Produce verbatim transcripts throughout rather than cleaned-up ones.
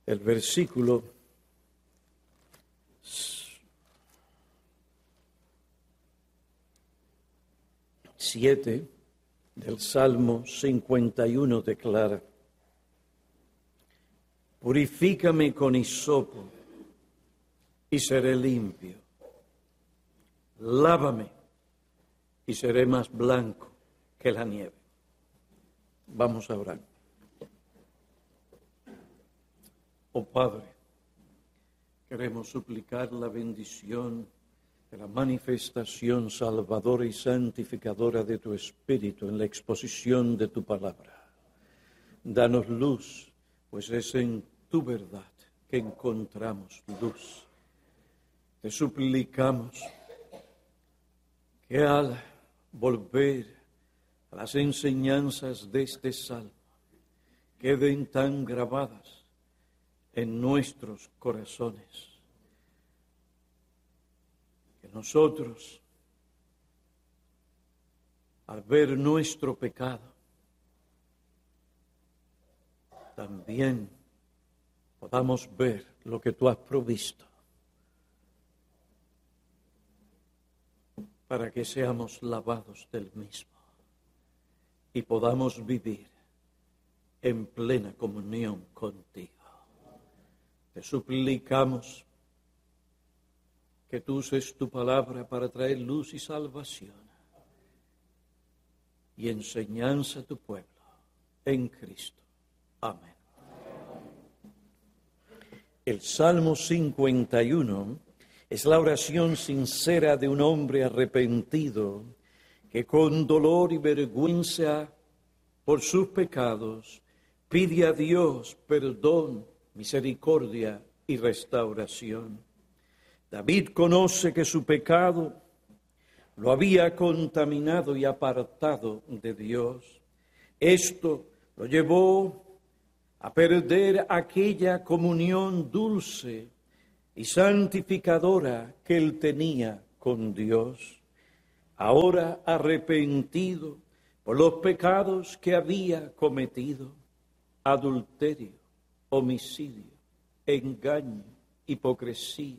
el versículo siete del Salmo cincuenta y uno declara: purifícame con hisopo y seré limpio. Lávame y seré más blanco que la nieve. Vamos a orar. Oh Padre, queremos suplicar la bendición de la manifestación salvadora y santificadora de tu Espíritu en la exposición de tu palabra. Danos luz, pues es en tu verdad que encontramos luz. Te suplicamos que al volver a las enseñanzas de este salmo queden tan grabadas en nuestros corazones que nosotros, al ver nuestro pecado, también podamos ver lo que tú has provisto para que seamos lavados del mismo y podamos vivir en plena comunión contigo. Te suplicamos que tú uses tu palabra para traer luz y salvación y enseñanza a tu pueblo en Cristo. Amén. El Salmo cincuenta y uno es la oración sincera de un hombre arrepentido que con dolor y vergüenza por sus pecados pide a Dios perdón, misericordia y restauración. David conoce que su pecado lo había contaminado y apartado de Dios. Esto lo llevó a perder aquella comunión dulce y santificadora que él tenía con Dios. Ahora arrepentido por los pecados que había cometido: adulterio, homicidio, engaño, hipocresía.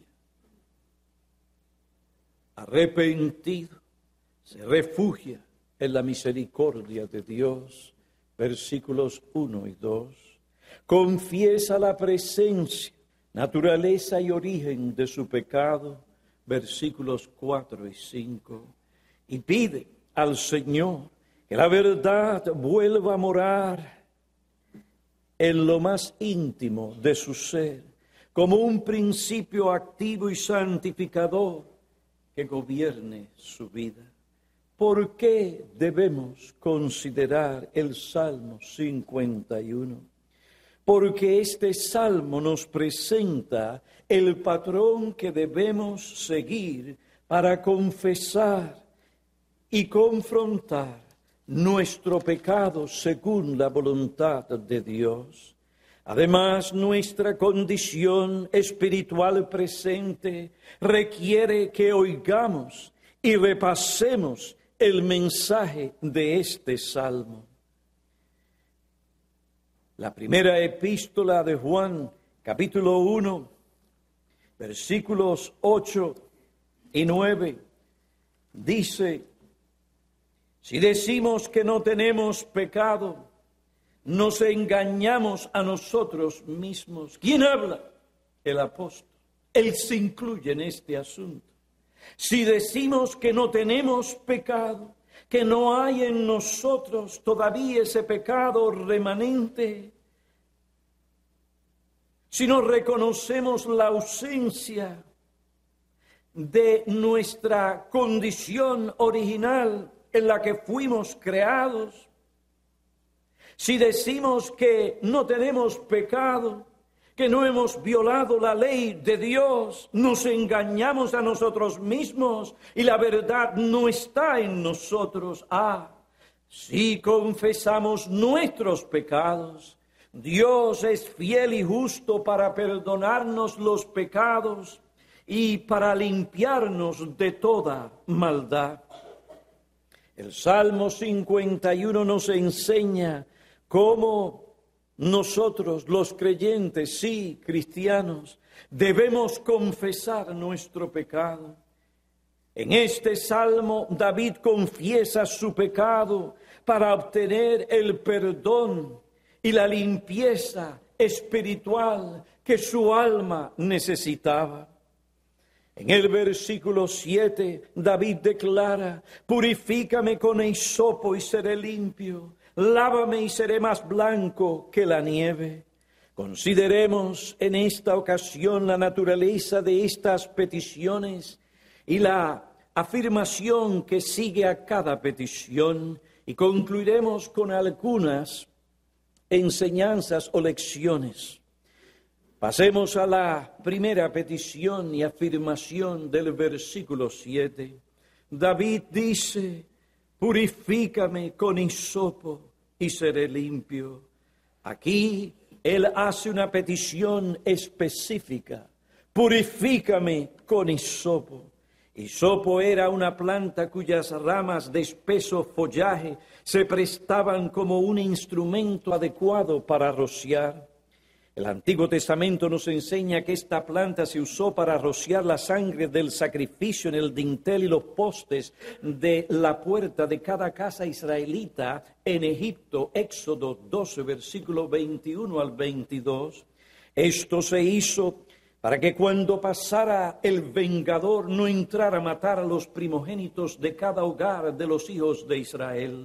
Arrepentido, se refugia en la misericordia de Dios. Versículos uno y dos. Confiesa la presencia, naturaleza y origen de su pecado. Versículos cuatro y cinco. Y pide al Señor que la verdad vuelva a morar en lo más íntimo de su ser, como un principio activo y santificador que gobierne su vida. ¿Por qué debemos considerar el Salmo cincuenta y uno? Porque este Salmo nos presenta el patrón que debemos seguir para confesar y confrontar nuestro pecado según la voluntad de Dios. Además, nuestra condición espiritual presente requiere que oigamos y repasemos el mensaje de este salmo. La primera epístola de Juan, capítulo uno, versículos ocho y nueve, dice: si decimos que no tenemos pecado, nos engañamos a nosotros mismos. ¿Quién habla? El apóstol. Él se incluye en este asunto. Si decimos que no tenemos pecado, que no hay en nosotros todavía ese pecado remanente, si no reconocemos la ausencia de nuestra condición original en la que fuimos creados, si decimos que no tenemos pecado, que no hemos violado la ley de Dios, nos engañamos a nosotros mismos y la verdad no está en nosotros. Ah, si confesamos nuestros pecados, Dios es fiel y justo para perdonarnos los pecados y para limpiarnos de toda maldad. El Salmo cincuenta y uno nos enseña cómo nosotros los creyentes, sí, cristianos, debemos confesar nuestro pecado. En este salmo, David confiesa su pecado para obtener el perdón y la limpieza espiritual que su alma necesitaba. En el versículo siete, David declara: purifícame con hisopo y seré limpio, lávame y seré más blanco que la nieve. Consideremos en esta ocasión la naturaleza de estas peticiones y la afirmación que sigue a cada petición, y concluiremos con algunas enseñanzas o lecciones. Pasemos a la primera petición y afirmación del versículo siete. David dice: purifícame con hisopo y seré limpio. Aquí él hace una petición específica: purifícame con hisopo. Hisopo era una planta cuyas ramas de espeso follaje se prestaban como un instrumento adecuado para rociar. El Antiguo Testamento nos enseña que esta planta se usó para rociar la sangre del sacrificio en el dintel y los postes de la puerta de cada casa israelita en Egipto. Éxodo doce, versículo veintiuno al veintidós. Esto se hizo para que cuando pasara el vengador no entrara a matar a los primogénitos de cada hogar de los hijos de Israel.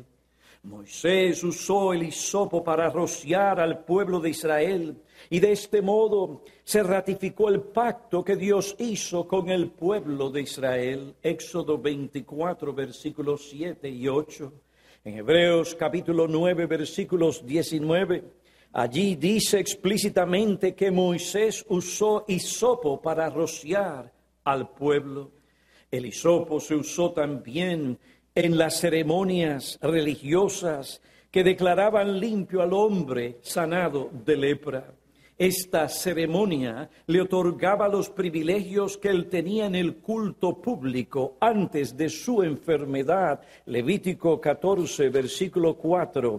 Moisés usó el hisopo para rociar al pueblo de Israel, y de este modo se ratificó el pacto que Dios hizo con el pueblo de Israel. Éxodo veinticuatro, versículos siete y ocho. En Hebreos capítulo nueve, versículos diecinueve, allí dice explícitamente que Moisés usó hisopo para rociar al pueblo. El hisopo se usó también en las ceremonias religiosas que declaraban limpio al hombre sanado de lepra. Esta ceremonia le otorgaba los privilegios que él tenía en el culto público antes de su enfermedad. Levítico catorce, versículo cuatro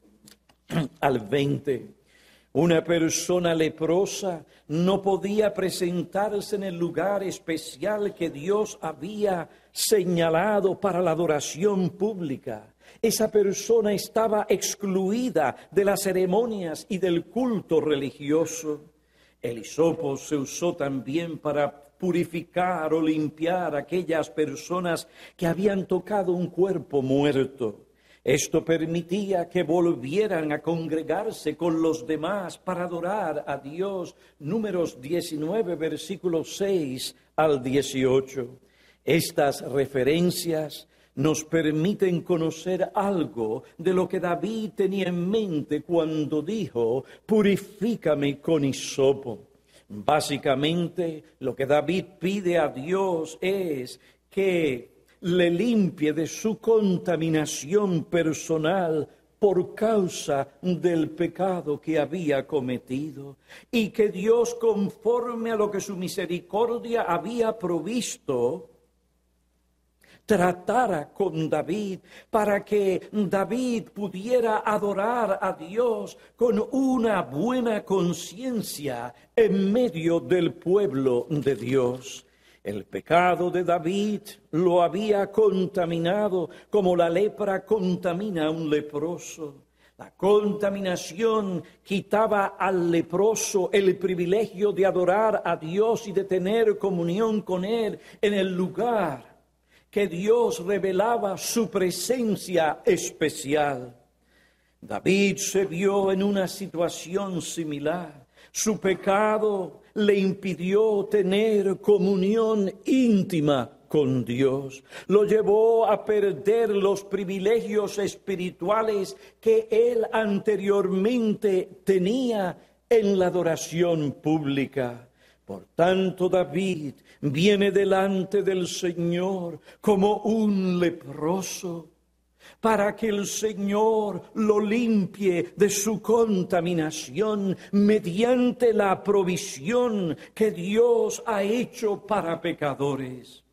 al veinte. Una persona leprosa no podía presentarse en el lugar especial que Dios había señalado para la adoración pública. Esa persona estaba excluida de las ceremonias y del culto religioso. El hisopo se usó también para purificar o limpiar a aquellas personas que habían tocado un cuerpo muerto. Esto permitía que volvieran a congregarse con los demás para adorar a Dios. Números diecinueve, versículos seis al dieciocho. Estas referencias nos permiten conocer algo de lo que David tenía en mente cuando dijo: purifícame con hisopo. Básicamente, lo que David pide a Dios es que le limpie de su contaminación personal por causa del pecado que había cometido, y que Dios, conforme a lo que su misericordia había provisto, tratara con David para que David pudiera adorar a Dios con una buena conciencia en medio del pueblo de Dios. El pecado de David lo había contaminado como la lepra contamina a un leproso. La contaminación quitaba al leproso el privilegio de adorar a Dios y de tener comunión con Él en el lugar que Dios revelaba su presencia especial. David se vio en una situación similar. Su pecado le impidió tener comunión íntima con Dios. Lo llevó a perder los privilegios espirituales que él anteriormente tenía en la adoración pública. Por tanto, David viene delante del Señor como un leproso, para que el Señor lo limpie de su contaminación mediante la provisión que Dios ha hecho para pecadores.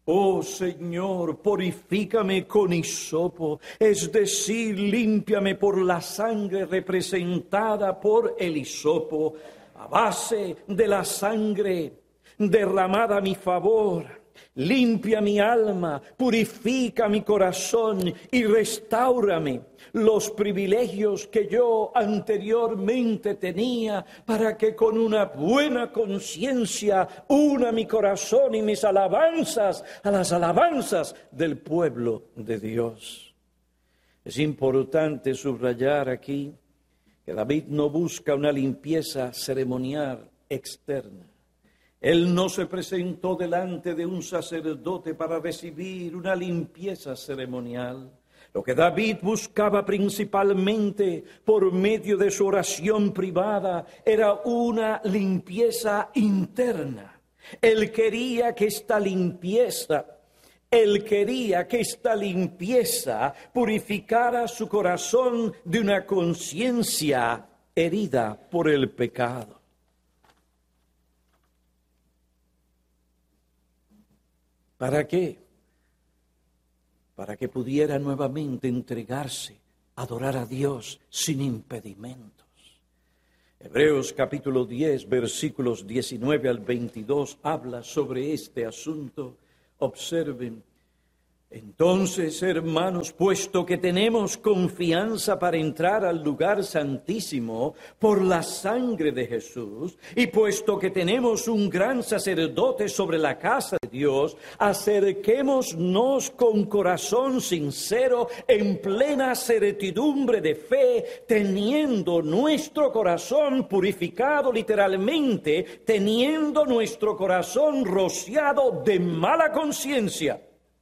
Oh Señor, purifícame con hisopo, es decir, límpiame por la sangre representada por el hisopo, a base de la sangre derramada a mi favor. Limpia mi alma, purifica mi corazón y restáurame los privilegios que yo anteriormente tenía, para que con una buena conciencia una mi corazón y mis alabanzas a las alabanzas del pueblo de Dios. Es importante subrayar aquí que David no busca una limpieza ceremonial externa. Él no se presentó delante de un sacerdote para recibir una limpieza ceremonial. Lo que David buscaba principalmente por medio de su oración privada era una limpieza interna. Él quería que esta limpieza, él quería que esta limpieza purificara su corazón de una conciencia herida por el pecado. ¿Para qué? Para que pudiera nuevamente entregarse, adorar a Dios sin impedimentos. Hebreos capítulo diez, versículos diecinueve al veintidós, habla sobre este asunto. Observen. Entonces, hermanos, puesto que tenemos confianza para entrar al lugar santísimo por la sangre de Jesús, y puesto que tenemos un gran sacerdote sobre la casa de Dios, acerquémonos con corazón sincero, en plena certidumbre de fe, teniendo nuestro corazón purificado literalmente, teniendo nuestro corazón rociado de mala conciencia.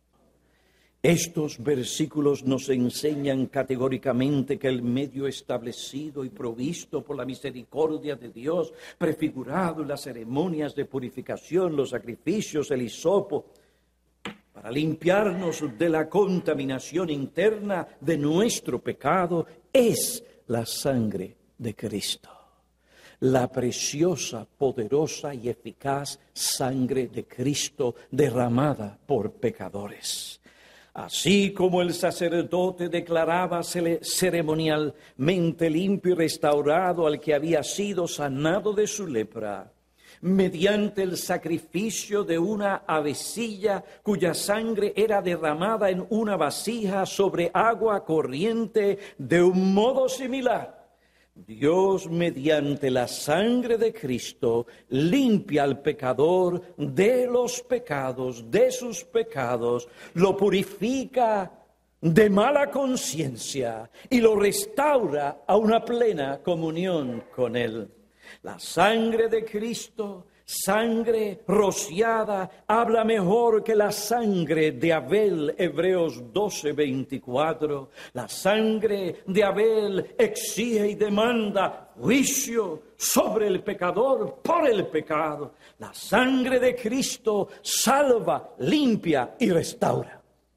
Estos versículos nos enseñan categóricamente que el medio establecido y provisto por la misericordia de Dios, prefigurado en las ceremonias de purificación, los sacrificios, el hisopo, para limpiarnos de la contaminación interna de nuestro pecado, es la sangre de Cristo. La preciosa, poderosa y eficaz sangre de Cristo derramada por pecadores. Así como el sacerdote declaraba ceremonialmente limpio y restaurado al que había sido sanado de su lepra, mediante el sacrificio de una avecilla cuya sangre era derramada en una vasija sobre agua corriente, de un modo similar, Dios, mediante la sangre de Cristo, limpia al pecador de los pecados, de sus pecados, lo purifica de mala conciencia y lo restaura a una plena comunión con Él. La sangre de Cristo, sangre rociada, habla mejor que la sangre de Abel, Hebreos doce, veinticuatro. La sangre de Abel exige y demanda juicio sobre el pecador por el pecado. La sangre de Cristo salva, limpia y restaura.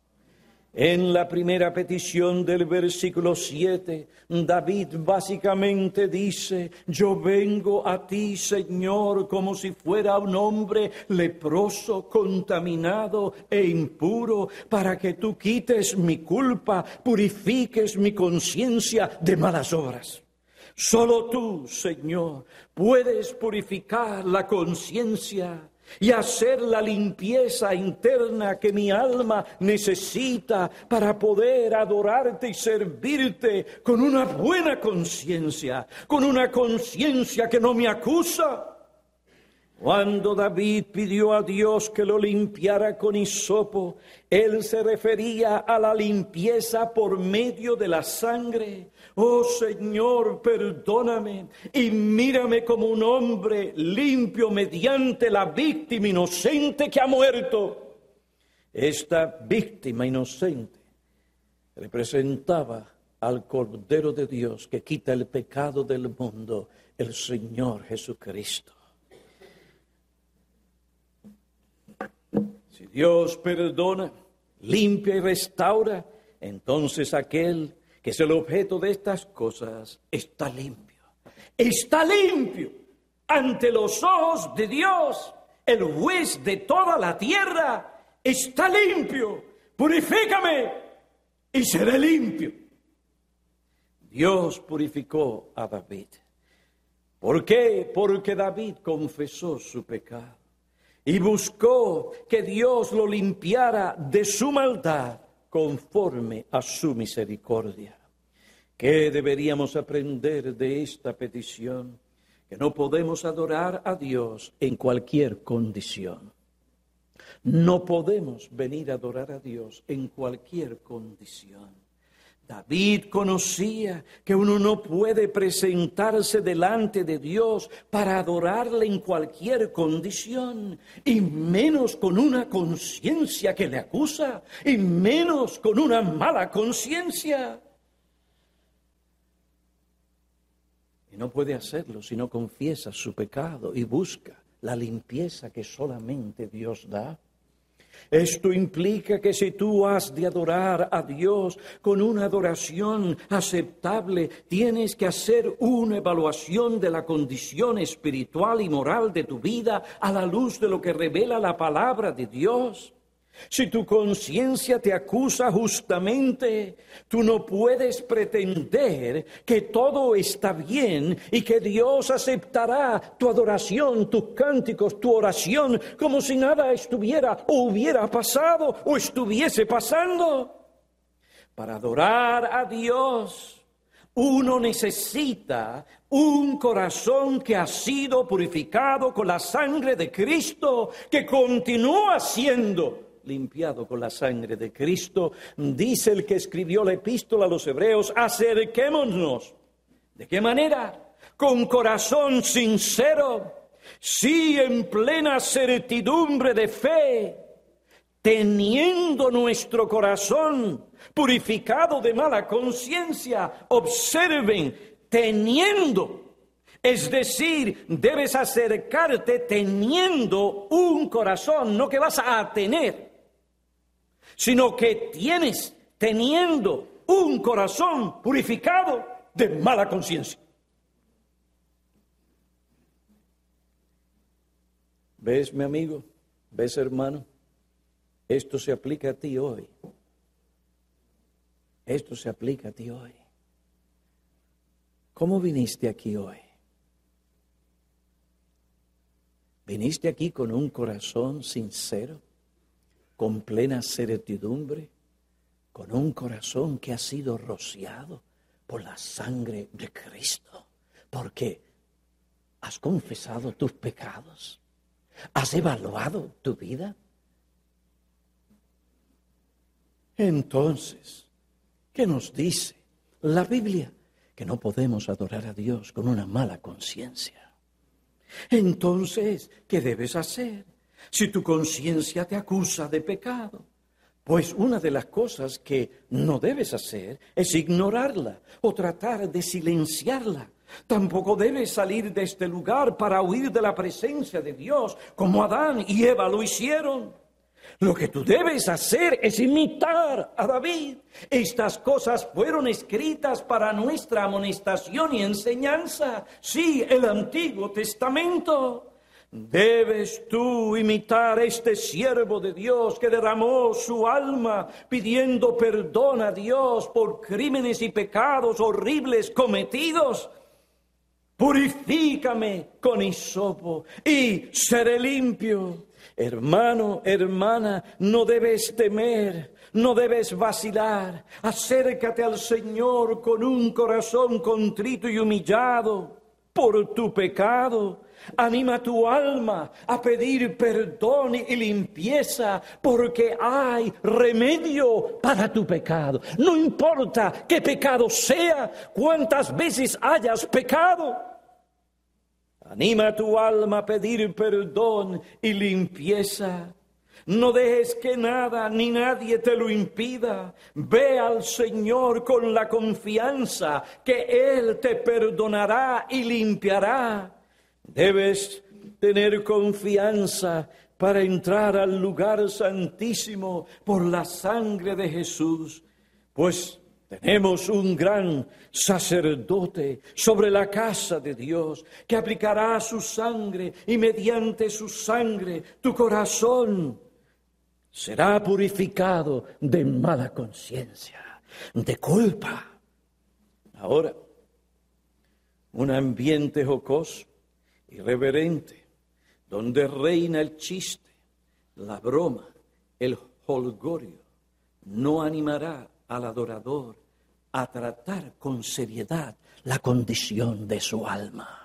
En la primera petición del versículo siete, David básicamente dice: yo vengo a ti, Señor, como si fuera un hombre leproso, contaminado e impuro, para que tú quites mi culpa, purifiques mi conciencia de malas obras. Solo tú, Señor, puedes purificar la conciencia y hacer la limpieza interna que mi alma necesita para poder adorarte y servirte con una buena conciencia, con una conciencia que no me acusa. Cuando David pidió a Dios que lo limpiara con hisopo, él se refería a la limpieza por medio de la sangre. Oh Señor, perdóname y mírame como un hombre limpio mediante la víctima inocente que ha muerto. Esta víctima inocente representaba al Cordero de Dios que quita el pecado del mundo, el Señor Jesucristo. Si Dios perdona, limpia y restaura, entonces aquel que es el objeto de estas cosas está limpio. Está limpio ante los ojos de Dios, el juez de toda la tierra, está limpio, purifícame y seré limpio. Dios purificó a David. ¿Por qué? Porque David confesó su pecado y buscó que Dios lo limpiara de su maldad conforme a su misericordia. ¿Qué deberíamos aprender de esta petición? Que no podemos adorar a Dios en cualquier condición. No podemos venir a adorar a Dios en cualquier condición. David conocía que uno no puede presentarse delante de Dios para adorarle en cualquier condición, y menos con una conciencia que le acusa, y menos con una mala conciencia. Y no puede hacerlo si no confiesa su pecado y busca la limpieza que solamente Dios da. Esto implica que si tú has de adorar a Dios con una adoración aceptable, tienes que hacer una evaluación de la condición espiritual y moral de tu vida a la luz de lo que revela la palabra de Dios. Si tu conciencia te acusa justamente, tú no puedes pretender que todo está bien y que Dios aceptará tu adoración, tus cánticos, tu oración, como si nada estuviera o hubiera pasado o estuviese pasando. Para adorar a Dios, uno necesita un corazón que ha sido purificado con la sangre de Cristo, que continúa siendo limpiado con la sangre de Cristo. Dice el que escribió la epístola a los Hebreos: acerquémonos. ¿De qué manera? Con corazón sincero, sí, en plena certidumbre de fe, teniendo nuestro corazón purificado de mala conciencia. Observen, teniendo. Es decir, debes acercarte teniendo un corazón, no que vas a tener, sino que tienes, teniendo un corazón purificado de mala conciencia. ¿Ves, mi amigo? ¿Ves, hermano? Esto se aplica a ti hoy. Esto se aplica a ti hoy. ¿Cómo viniste aquí hoy? ¿Viniste aquí con un corazón sincero, con plena certidumbre, con un corazón que ha sido rociado por la sangre de Cristo? Porque has confesado tus pecados, has evaluado tu vida. Entonces, ¿qué nos dice la Biblia? Que no podemos adorar a Dios con una mala conciencia. Entonces, ¿qué debes hacer si tu conciencia te acusa de pecado? Pues una de las cosas que no debes hacer es ignorarla o tratar de silenciarla. Tampoco debes salir de este lugar para huir de la presencia de Dios, como Adán y Eva lo hicieron. Lo que tú debes hacer es imitar a David. Estas cosas fueron escritas para nuestra amonestación y enseñanza. Sí, el Antiguo Testamento. Debes tú imitar a este siervo de Dios que derramó su alma pidiendo perdón a Dios por crímenes y pecados horribles cometidos. Purifícame con hisopo y seré limpio. Hermano, hermana, no debes temer, no debes vacilar. Acércate al Señor con un corazón contrito y humillado por tu pecado. Anima tu alma a pedir perdón y limpieza, porque hay remedio para tu pecado. No importa qué pecado sea, cuántas veces hayas pecado. Anima tu alma a pedir perdón y limpieza. No dejes que nada ni nadie te lo impida. Ve al Señor con la confianza que Él te perdonará y limpiará. Debes tener confianza para entrar al lugar santísimo por la sangre de Jesús, pues tenemos un gran sacerdote sobre la casa de Dios que aplicará su sangre, y mediante su sangre tu corazón será purificado de mala conciencia, de culpa. Ahora, un ambiente jocoso, irreverente, donde reina el chiste, la broma, el jolgorio, no animará al adorador a tratar con seriedad la condición de su alma.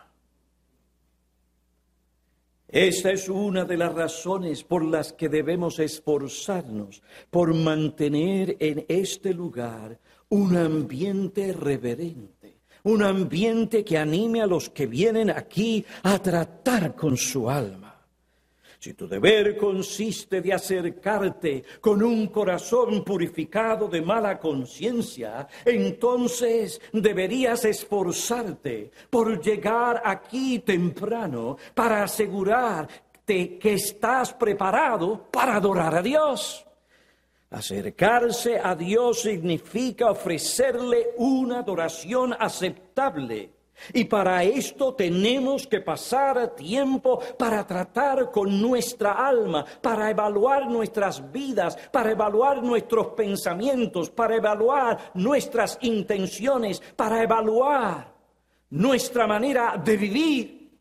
Esta es una de las razones por las que debemos esforzarnos por mantener en este lugar un ambiente reverente, un ambiente que anime a los que vienen aquí a tratar con su alma. Si tu deber consiste de acercarte con un corazón purificado de mala conciencia, entonces deberías esforzarte por llegar aquí temprano para asegurarte que estás preparado para adorar a Dios. Acercarse a Dios significa ofrecerle una adoración aceptable. Y para esto tenemos que pasar tiempo para tratar con nuestra alma, para evaluar nuestras vidas, para evaluar nuestros pensamientos, para evaluar nuestras intenciones, para evaluar nuestra manera de vivir,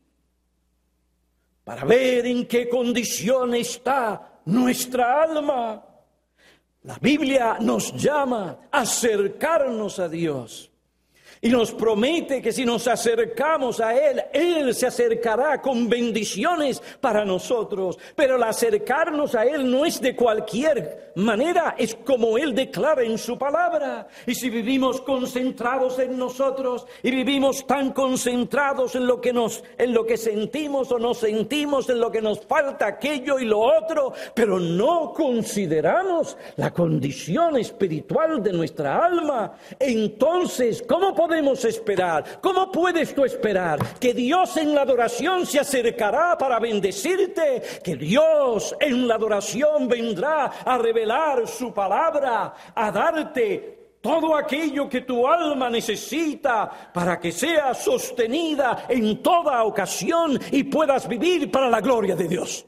para ver en qué condición está nuestra alma. La Biblia nos llama a acercarnos a Dios. Y nos promete que si nos acercamos a Él, Él se acercará con bendiciones para nosotros. Pero el acercarnos a Él no es de cualquier manera, es como Él declara en su palabra. Y si vivimos concentrados en nosotros y vivimos tan concentrados en lo que nos, en lo que sentimos o no sentimos, en lo que nos falta aquello y lo otro, pero no consideramos la condición espiritual de nuestra alma, entonces, ¿cómo podemos podemos esperar? ¿Cómo puedes tú esperar que Dios en la adoración se acercará para bendecirte? Que Dios en la adoración vendrá a revelar su palabra, a darte todo aquello que tu alma necesita para que sea sostenida en toda ocasión y puedas vivir para la gloria de Dios.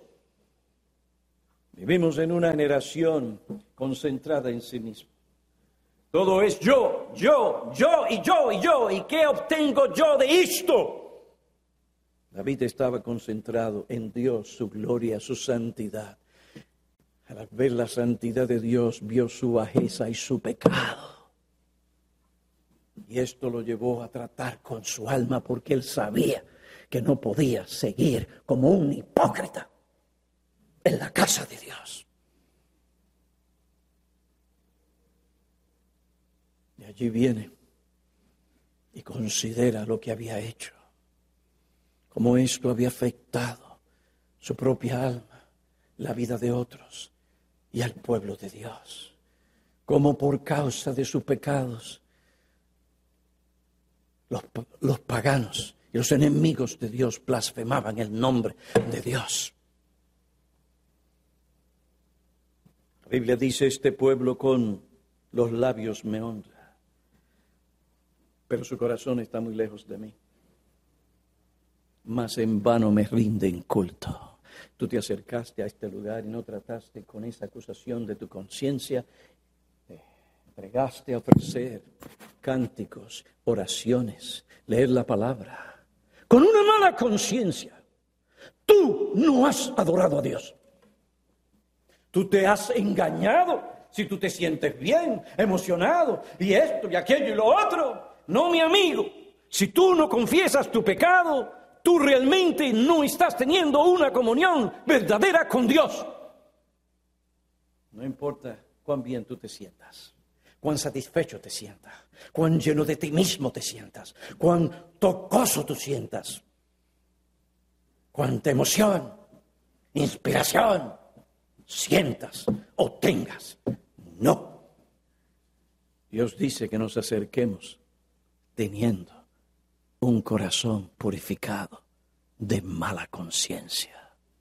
Vivimos en una generación concentrada en sí misma. Todo es yo, yo, yo y yo y yo. ¿Y qué obtengo yo de esto? David estaba concentrado en Dios, su gloria, su santidad. Al ver la santidad de Dios, vio su bajeza y su pecado. Y esto lo llevó a tratar con su alma porque él sabía que no podía seguir como un hipócrita en la casa de Dios. Y allí viene y considera lo que había hecho, cómo esto había afectado su propia alma, la vida de otros y al pueblo de Dios, cómo por causa de sus pecados los, los paganos y los enemigos de Dios blasfemaban el nombre de Dios. La Biblia dice: este pueblo con los labios me honra, pero su corazón está muy lejos de mí. Mas en vano me rinden culto. Tú te acercaste a este lugar y no trataste con esa acusación de tu conciencia. Te entregaste a ofrecer cánticos, oraciones, leer la palabra, con una mala conciencia. Tú no has adorado a Dios. Tú te has engañado. Si tú te sientes bien, emocionado, y esto y aquello y lo otro. No, mi amigo, si tú no confiesas tu pecado, tú realmente no estás teniendo una comunión verdadera con Dios. No importa cuán bien tú te sientas, cuán satisfecho te sientas, cuán lleno de ti mismo te sientas, cuán tocoso tú sientas, cuánta emoción, inspiración sientas o tengas. No. Dios dice que nos acerquemos teniendo un corazón purificado de mala conciencia.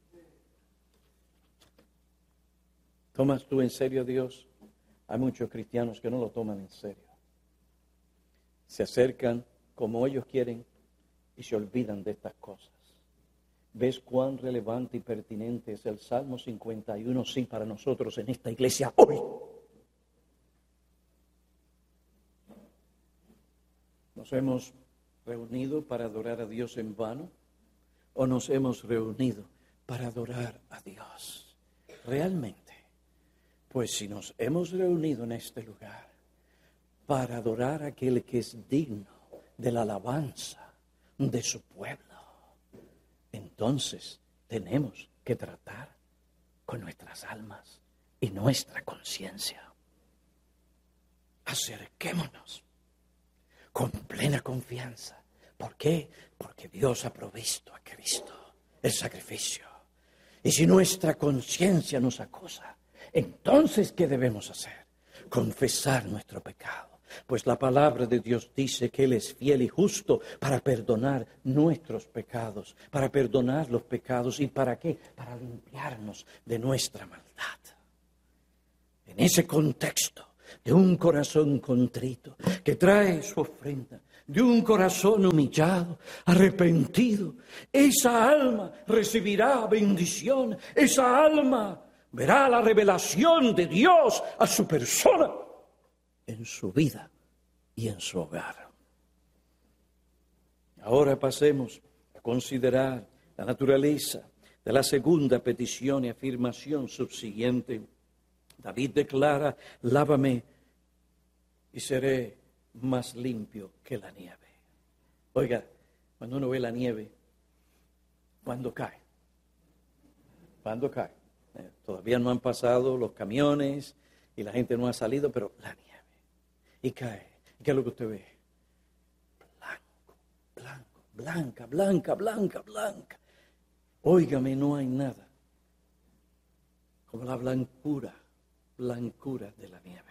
¿Tomas tú en serio a Dios? Hay muchos cristianos que no lo toman en serio. Se acercan como ellos quieren y se olvidan de estas cosas. ¿Ves cuán relevante y pertinente es el Salmo cincuenta y uno, sí, para nosotros en esta iglesia hoy? ¿Nos hemos reunido para adorar a Dios en vano? ¿O nos hemos reunido para adorar a Dios realmente? Pues si nos hemos reunido en este lugar para adorar a aquel que es digno de la alabanza de su pueblo, entonces tenemos que tratar con nuestras almas y nuestra conciencia. Acerquémonos con plena confianza. ¿Por qué? Porque Dios ha provisto a Cristo el sacrificio. Y si nuestra conciencia nos acusa, entonces ¿qué debemos hacer? Confesar nuestro pecado. Pues la palabra de Dios dice que Él es fiel y justo para perdonar nuestros pecados, para perdonar los pecados. ¿Y para qué? Para limpiarnos de nuestra maldad. En ese contexto de un corazón contrito que trae su ofrenda, de un corazón humillado, arrepentido, esa alma recibirá bendición, esa alma verá la revelación de Dios a su persona, en su vida y en su hogar. Ahora pasemos a considerar la naturaleza de la segunda petición y afirmación subsiguiente. David declara: lávame y seré más limpio que la nieve. Oiga, cuando uno ve la nieve, ¿cuándo cae? ¿Cuándo cae? Eh, todavía no han pasado los camiones y la gente no ha salido, pero la nieve. Y cae. ¿Y qué es lo que usted ve? Blanco, blanco, blanca, blanca, blanca, blanca. Óigame, no hay nada como la blancura, blancura de la nieve.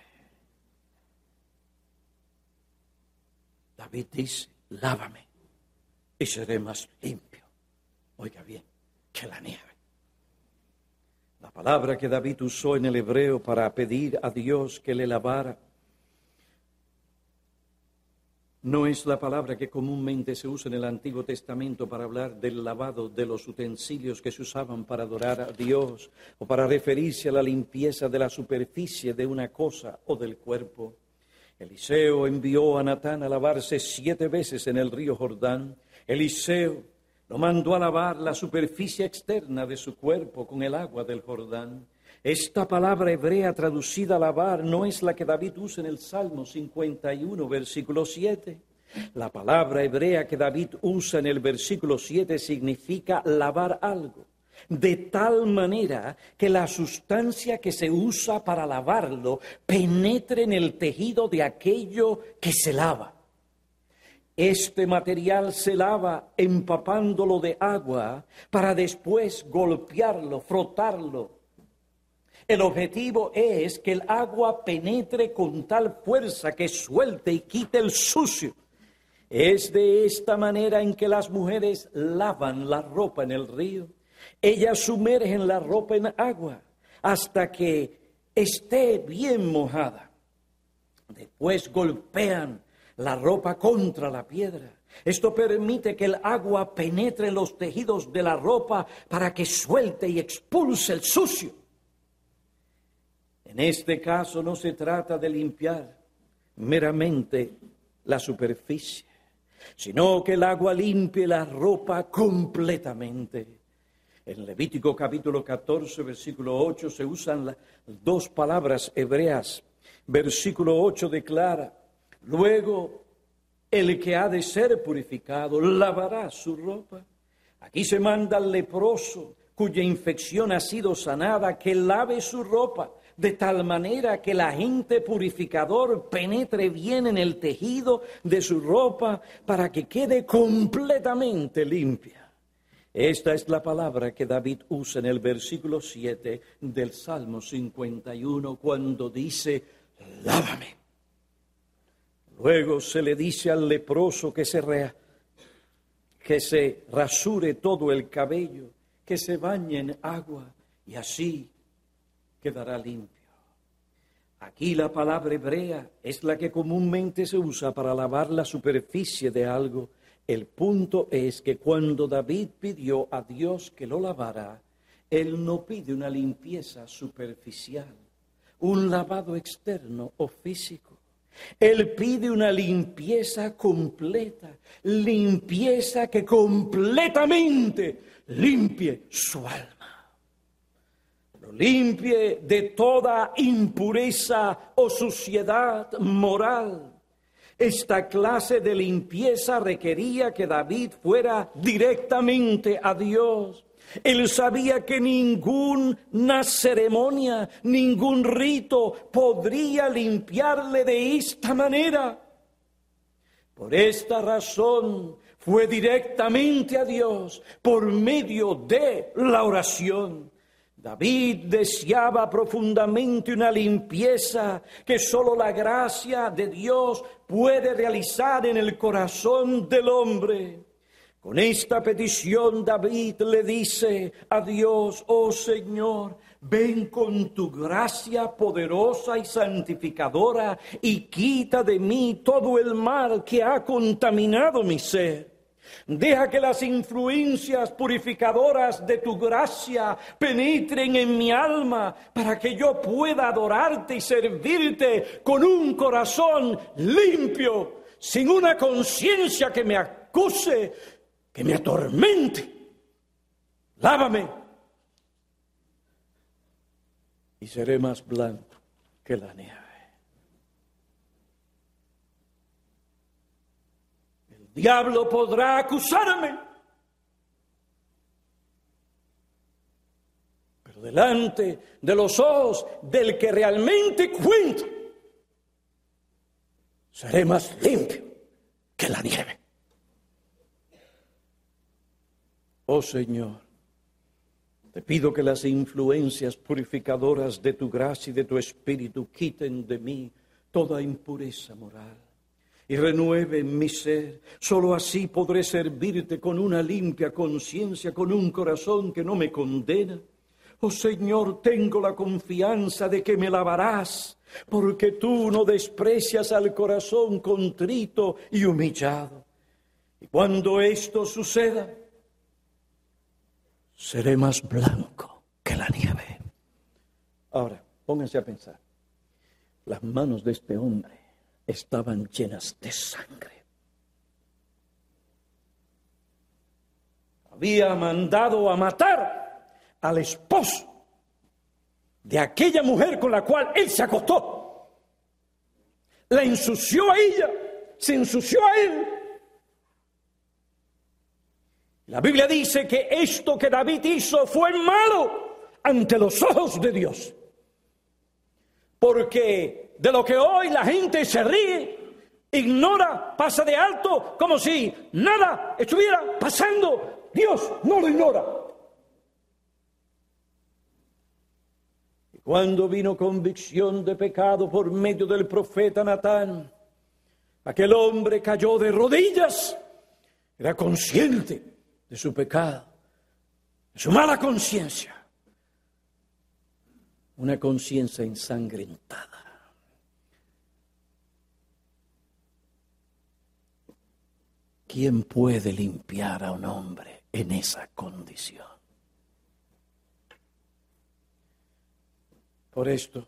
David dice: lávame y seré más limpio. Oiga bien, que la nieve. La palabra que David usó en el hebreo para pedir a Dios que le lavara no es la palabra que comúnmente se usa en el Antiguo Testamento para hablar del lavado de los utensilios que se usaban para adorar a Dios o para referirse a la limpieza de la superficie de una cosa o del cuerpo. Eliseo envió a Natán a lavarse siete veces en el río Jordán. Eliseo lo mandó a lavar la superficie externa de su cuerpo con el agua del Jordán. Esta palabra hebrea traducida a lavar no es la que David usa en el Salmo cincuenta y uno, versículo siete. La palabra hebrea que David usa en el versículo siete significa lavar algo, de tal manera que la sustancia que se usa para lavarlo penetre en el tejido de aquello que se lava. Este material se lava empapándolo de agua para después golpearlo, frotarlo. El objetivo es que el agua penetre con tal fuerza que suelte y quite el sucio. Es de esta manera en que las mujeres lavan la ropa en el río. Ellas sumergen la ropa en agua hasta que esté bien mojada. Después golpean la ropa contra la piedra. Esto permite que el agua penetre en los tejidos de la ropa para que suelte y expulse el sucio. En este caso no se trata de limpiar meramente la superficie, sino que el agua limpie la ropa completamente. En Levítico capítulo catorce, versículo ocho, se usan las dos palabras hebreas. Versículo ocho declara: luego el que ha de ser purificado lavará su ropa. Aquí se manda al leproso cuya infección ha sido sanada que lave su ropa, de tal manera que el agente purificador penetre bien en el tejido de su ropa para que quede completamente limpia. Esta es la palabra que David usa en el versículo siete del Salmo cincuenta y uno cuando dice: lávame. Luego se le dice al leproso que se, rea, que se rasure todo el cabello, que se bañe en agua y así quedará limpio. Aquí la palabra hebrea es la que comúnmente se usa para lavar la superficie de algo. El punto es que cuando David pidió a Dios que lo lavara, él no pide una limpieza superficial, un lavado externo o físico. Él pide una limpieza completa, limpieza que completamente limpie su alma. Lo limpie de toda impureza o suciedad moral. Esta clase de limpieza requería que David fuera directamente a Dios. Él sabía que ninguna ceremonia, ningún rito podría limpiarle de esta manera. Por esta razón fue directamente a Dios por medio de la oración. David deseaba profundamente una limpieza que solo la gracia de Dios puede realizar en el corazón del hombre. Con esta petición David le dice a Dios: oh Señor, ven con tu gracia poderosa y santificadora y quita de mí todo el mal que ha contaminado mi ser. Deja que las influencias purificadoras de tu gracia penetren en mi alma para que yo pueda adorarte y servirte con un corazón limpio, sin una conciencia que me acuse, que me atormente. Lávame y seré más blanco que la nieve. El diablo podrá acusarme, pero delante de los ojos del que realmente cuenta, seré más limpio que la nieve. Oh Señor, te pido que las influencias purificadoras de tu gracia y de tu espíritu quiten de mí toda impureza moral y renueven mi ser. Solo así podré servirte con una limpia conciencia, con un corazón que no me condena. Oh Señor, tengo la confianza de que me lavarás, porque tú no desprecias al corazón contrito y humillado. Y cuando esto suceda, seré más blanco que la nieve. Ahora, pónganse a pensar. Las manos de este hombre estaban llenas de sangre. Había mandado a matar al esposo de aquella mujer con la cual él se acostó. La ensució a ella, se ensució a él. La Biblia dice que esto que David hizo fue malo ante los ojos de Dios. Porque de lo que hoy la gente se ríe, ignora, pasa de alto, como si nada estuviera pasando, Dios no lo ignora. Y cuando vino convicción de pecado por medio del profeta Natán, aquel hombre cayó de rodillas, era consciente de su pecado, de su mala conciencia, una conciencia ensangrentada. ¿Quién puede limpiar a un hombre en esa condición? Por esto,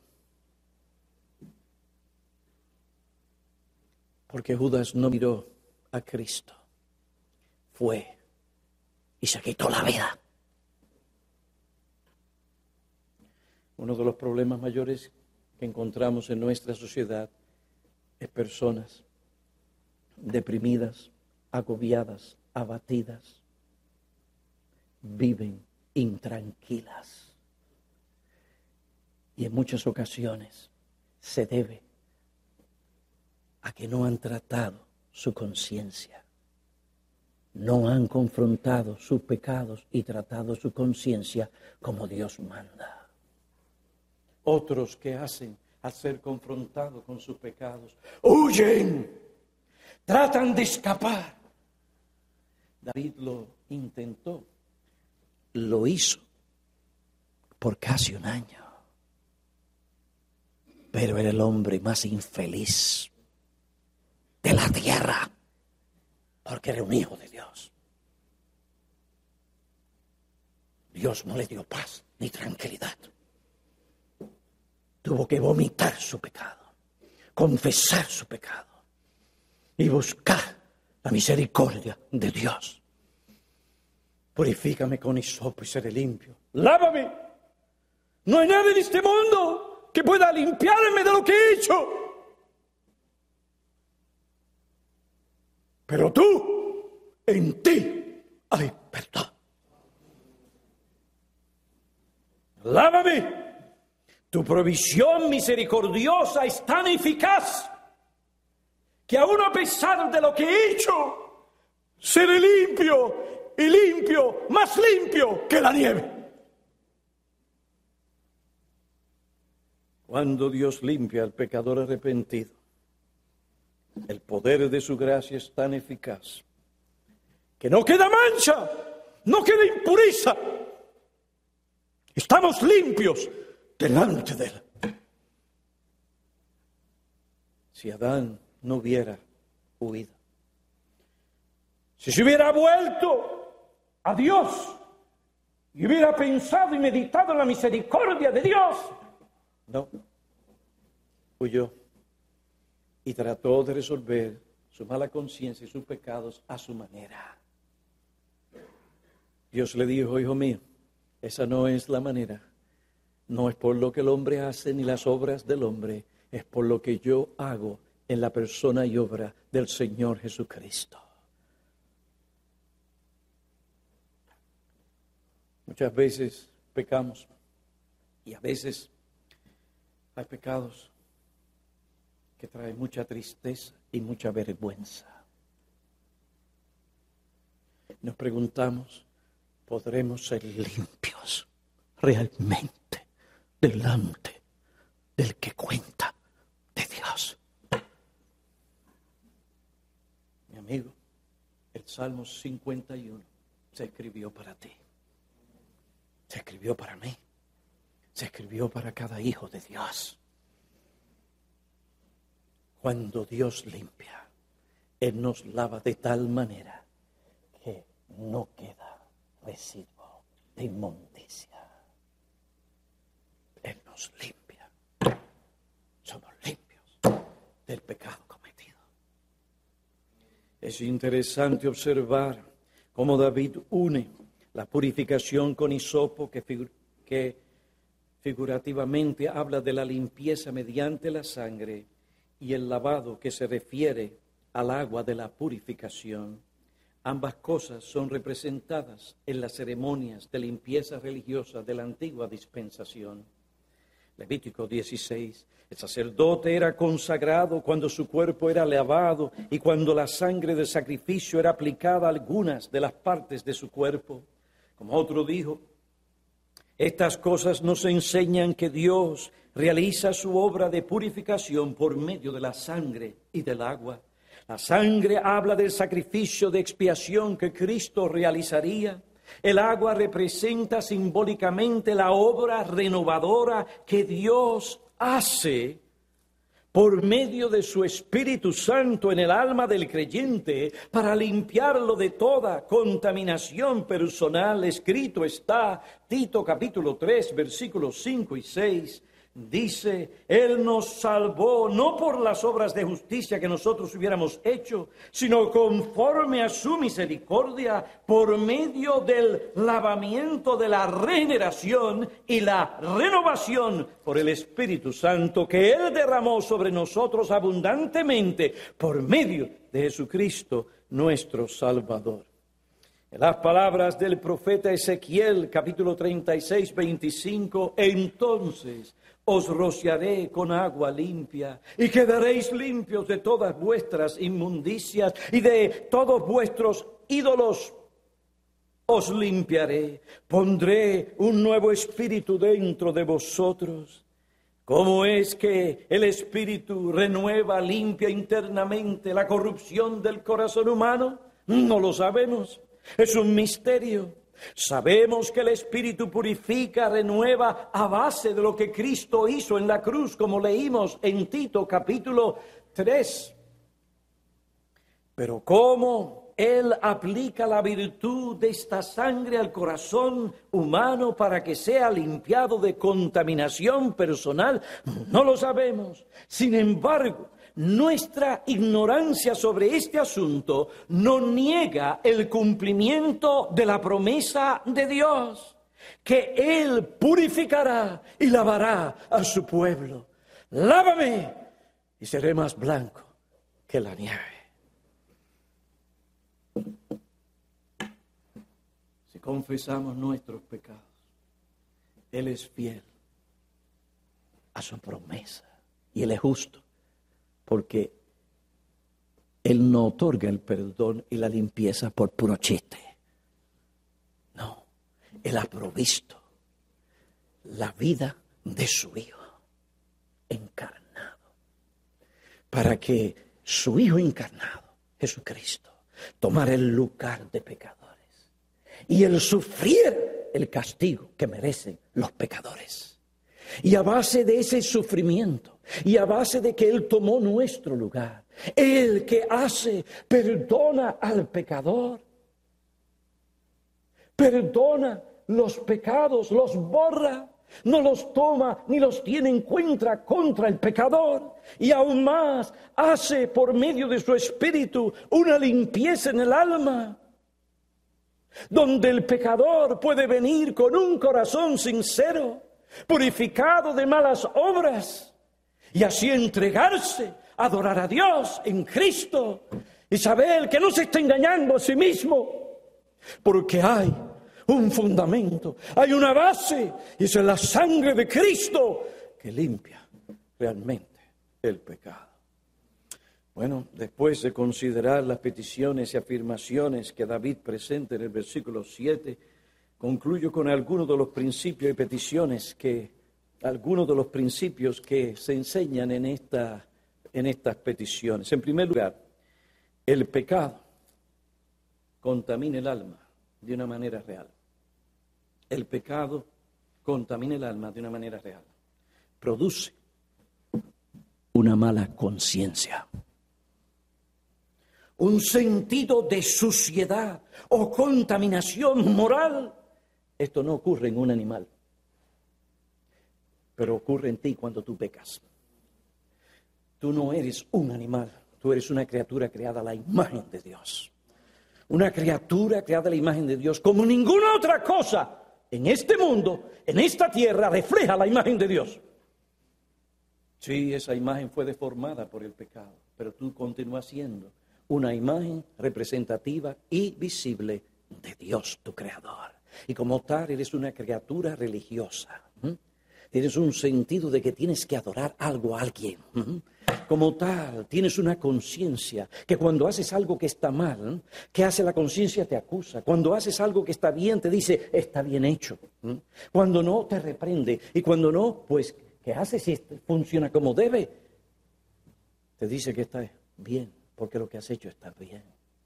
porque Judas no miró a Cristo, fue y se quitó la vida. Uno de los problemas mayores que encontramos en nuestra sociedad es personas deprimidas, agobiadas, abatidas, viven intranquilas. Y en muchas ocasiones se debe a que no han tratado su conciencia. No han confrontado sus pecados y tratado su conciencia como Dios manda. Otros que hacen al ser confrontados con sus pecados, huyen, tratan de escapar. David lo intentó, lo hizo por casi un año. Pero era el hombre más infeliz de la tierra. porque era un hijo de Dios. Dios no le dio paz ni tranquilidad. Tuvo que vomitar su pecado, confesar su pecado y buscar la misericordia de Dios. Purifícame con hisopo y seré limpio. Lávame. No hay nada en este mundo que pueda limpiarme de lo que he hecho. Pero tú, en ti hay perdón. Lávame. Tu provisión misericordiosa es tan eficaz que aún a pesar de lo que he hecho, seré limpio y limpio, más limpio que la nieve. Cuando Dios limpia al pecador arrepentido, el poder de su gracia es tan eficaz que no queda mancha, no queda impureza. Estamos limpios delante de él. Si Adán no hubiera huido, si se hubiera vuelto a Dios y hubiera pensado y meditado en la misericordia de Dios, no, huyó y trató de resolver su mala conciencia y sus pecados a su manera. Dios le dijo: hijo mío, esa no es la manera. No es por lo que el hombre hace ni las obras del hombre, es por lo que yo hago en la persona y obra del Señor Jesucristo. Muchas veces pecamos y a veces hay pecados que traen mucha tristeza y mucha vergüenza. Nos preguntamos, ¿podremos ser limpios realmente delante del que cuenta de Dios? Mi amigo, el Salmo cincuenta y uno se escribió para ti, se escribió para mí, se escribió para cada hijo de Dios. Cuando Dios limpia, Él nos lava de tal manera que no queda residuo de inmundicia. Él nos limpia. Somos limpios del pecado cometido. Es interesante observar cómo David une la purificación con hisopo, que, figu- que figurativamente habla de la limpieza mediante la sangre, y el lavado, que se refiere al agua de la purificación. Ambas cosas son representadas en las ceremonias de limpieza religiosa de la antigua dispensación. Levítico dieciséis. El sacerdote era consagrado cuando su cuerpo era lavado y cuando la sangre del sacrificio era aplicada a algunas de las partes de su cuerpo. Como otro dijo, estas cosas nos enseñan que Dios realiza su obra de purificación por medio de la sangre y del agua. La sangre habla del sacrificio de expiación que Cristo realizaría. El agua representa simbólicamente la obra renovadora que Dios hace por medio de su Espíritu Santo en el alma del creyente para limpiarlo de toda contaminación personal. Escrito está, Tito capítulo tres, versículos cinco y seis. Dice, Él nos salvó no por las obras de justicia que nosotros hubiéramos hecho, sino conforme a su misericordia, por medio del lavamiento de la regeneración y la renovación por el Espíritu Santo que Él derramó sobre nosotros abundantemente por medio de Jesucristo, nuestro Salvador. En las palabras del profeta Ezequiel, capítulo treinta y seis, veinticinco, entonces os rociaré con agua limpia y quedaréis limpios de todas vuestras inmundicias y de todos vuestros ídolos os limpiaré. Pondré un nuevo espíritu dentro de vosotros. ¿Cómo es que el espíritu renueva, limpia internamente la corrupción del corazón humano? No lo sabemos. Es un misterio. Sabemos que el Espíritu purifica, renueva a base de lo que Cristo hizo en la cruz, como leímos en Tito capítulo tres. Pero ¿cómo Él aplica la virtud de esta sangre al corazón humano para que sea limpiado de contaminación personal? No lo sabemos. Sin embargo, nuestra ignorancia sobre este asunto no niega el cumplimiento de la promesa de Dios, que Él purificará y lavará a su pueblo. Lávame y seré más blanco que la nieve. Si confesamos nuestros pecados, Él es fiel a su promesa y Él es justo, porque Él no otorga el perdón y la limpieza por puro chiste. No, Él ha provisto la vida de su Hijo encarnado, para que su Hijo encarnado, Jesucristo, tomara el lugar de pecadores y Él sufriera el castigo que merecen los pecadores. Y a base de ese sufrimiento, y a base de que Él tomó nuestro lugar, Él que hace, perdona al pecador, perdona los pecados, los borra, no los toma ni los tiene en cuenta contra el pecador, y aún más hace por medio de su espíritu una limpieza en el alma, donde el pecador puede venir con un corazón sincero, purificado de malas obras, y así entregarse, adorar a Dios en Cristo y saber que no se está engañando a sí mismo, porque hay un fundamento, hay una base, y esa es la sangre de Cristo que limpia realmente el pecado. Bueno, después de considerar las peticiones y afirmaciones que David presenta en el versículo siete, concluyo con algunos de los principios y peticiones que, algunos de los principios que se enseñan en esta, en estas peticiones. En primer lugar, el pecado contamina el alma de una manera real. El pecado contamina el alma de una manera real. Produce una mala conciencia, un sentido de suciedad o contaminación moral. Esto no ocurre en un animal, pero ocurre en ti cuando tú pecas. Tú no eres un animal, tú eres una criatura creada a la imagen de Dios. Una criatura creada a la imagen de Dios, como ninguna otra cosa en este mundo, en esta tierra, refleja la imagen de Dios. Sí, esa imagen fue deformada por el pecado, pero tú continúas siendo una imagen representativa y visible de Dios, tu Creador. Y como tal, eres una criatura religiosa. ¿Mm? Tienes un sentido de que tienes que adorar algo a alguien. ¿Mm? Como tal, tienes una conciencia que cuando haces algo que está mal, ¿qué hace la conciencia? Te acusa. Cuando haces algo que está bien, te dice, está bien hecho. ¿Mm? Cuando no, te reprende. Y cuando no, pues, ¿qué haces si funciona como debe? Te dice que está bien, porque lo que has hecho está bien.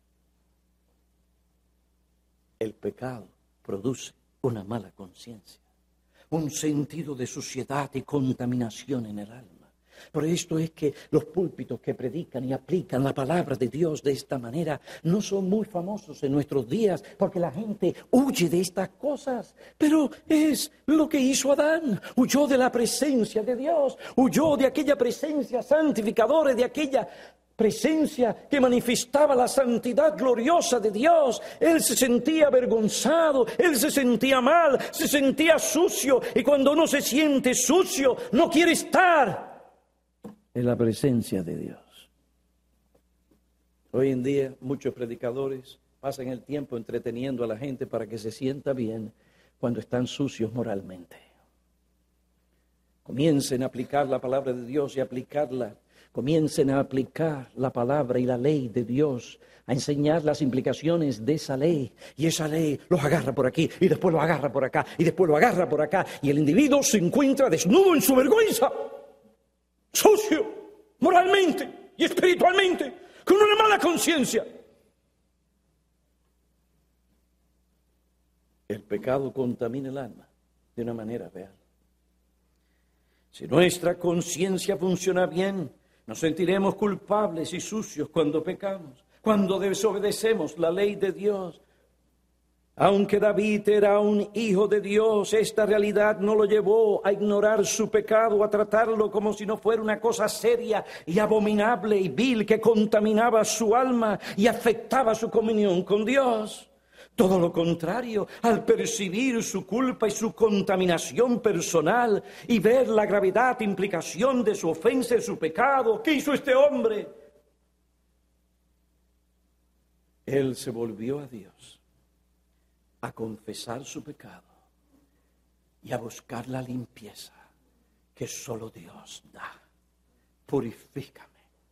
El pecado produce una mala conciencia, un sentido de suciedad y contaminación en el alma. Por esto es que los púlpitos que predican y aplican la palabra de Dios de esta manera no son muy famosos en nuestros días, porque la gente huye de estas cosas. Pero es lo que hizo Adán, huyó de la presencia de Dios, huyó de aquella presencia santificadora, de aquella presencia que manifestaba la santidad gloriosa de Dios. Él se sentía avergonzado, él se sentía mal, se sentía sucio, y cuando uno se siente sucio, no quiere estar en la presencia de Dios. Hoy en día muchos predicadores pasan el tiempo entreteniendo a la gente para que se sienta bien cuando están sucios moralmente. Comiencen a aplicar la palabra de Dios y aplicarla. Comiencen a aplicar la palabra y la ley de Dios, a enseñar las implicaciones de esa ley. Y esa ley los agarra por aquí, y después lo agarra por acá, y después lo agarra por acá. Y el individuo se encuentra desnudo en su vergüenza, sucio, moralmente y espiritualmente, con una mala conciencia. El pecado contamina el alma de una manera real. Si nuestra conciencia funciona bien, nos sentiremos culpables y sucios cuando pecamos. cuando desobedecemos la ley de Dios. Aunque David era un hijo de Dios, esta realidad no lo llevó a ignorar su pecado, a tratarlo como si no fuera una cosa seria y abominable y vil que contaminaba su alma y afectaba su comunión con Dios. Todo lo contrario, al percibir su culpa y su contaminación personal y ver la gravedad, implicación de su ofensa y su pecado, ¿qué hizo este hombre? Él se volvió a Dios a confesar su pecado y a buscar la limpieza que solo Dios da. Purifícame.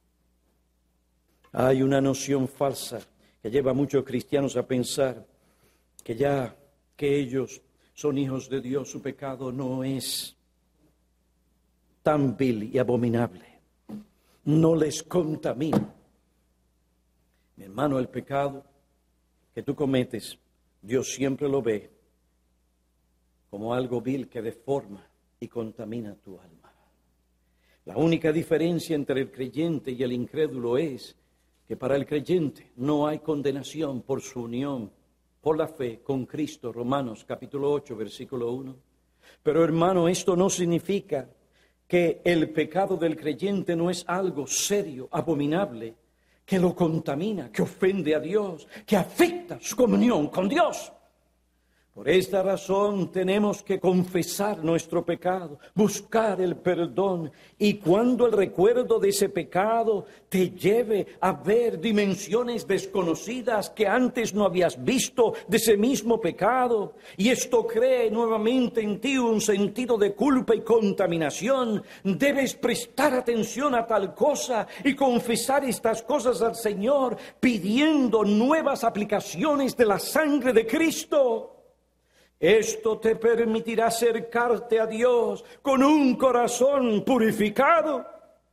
Hay una noción falsa que lleva a muchos cristianos a pensar que ya que ellos son hijos de Dios, su pecado no es tan vil y abominable, no les contamina. Mi hermano, el pecado que tú cometes, Dios siempre lo ve como algo vil que deforma y contamina tu alma. La única diferencia entre el creyente y el incrédulo es que para el creyente no hay condenación por su unión, por la fe con Cristo, Romanos capítulo ocho, versículo uno. Pero hermano, esto no significa que el pecado del creyente no es algo serio, abominable, que lo contamina, que ofende a Dios, que afecta su comunión con Dios. Por esta razón tenemos que confesar nuestro pecado, buscar el perdón, y cuando el recuerdo de ese pecado te lleve a ver dimensiones desconocidas que antes no habías visto de ese mismo pecado, y esto cree nuevamente en ti un sentido de culpa y contaminación, debes prestar atención a tal cosa y confesar estas cosas al Señor, pidiendo nuevas aplicaciones de la sangre de Cristo. Esto te permitirá acercarte a Dios con un corazón purificado.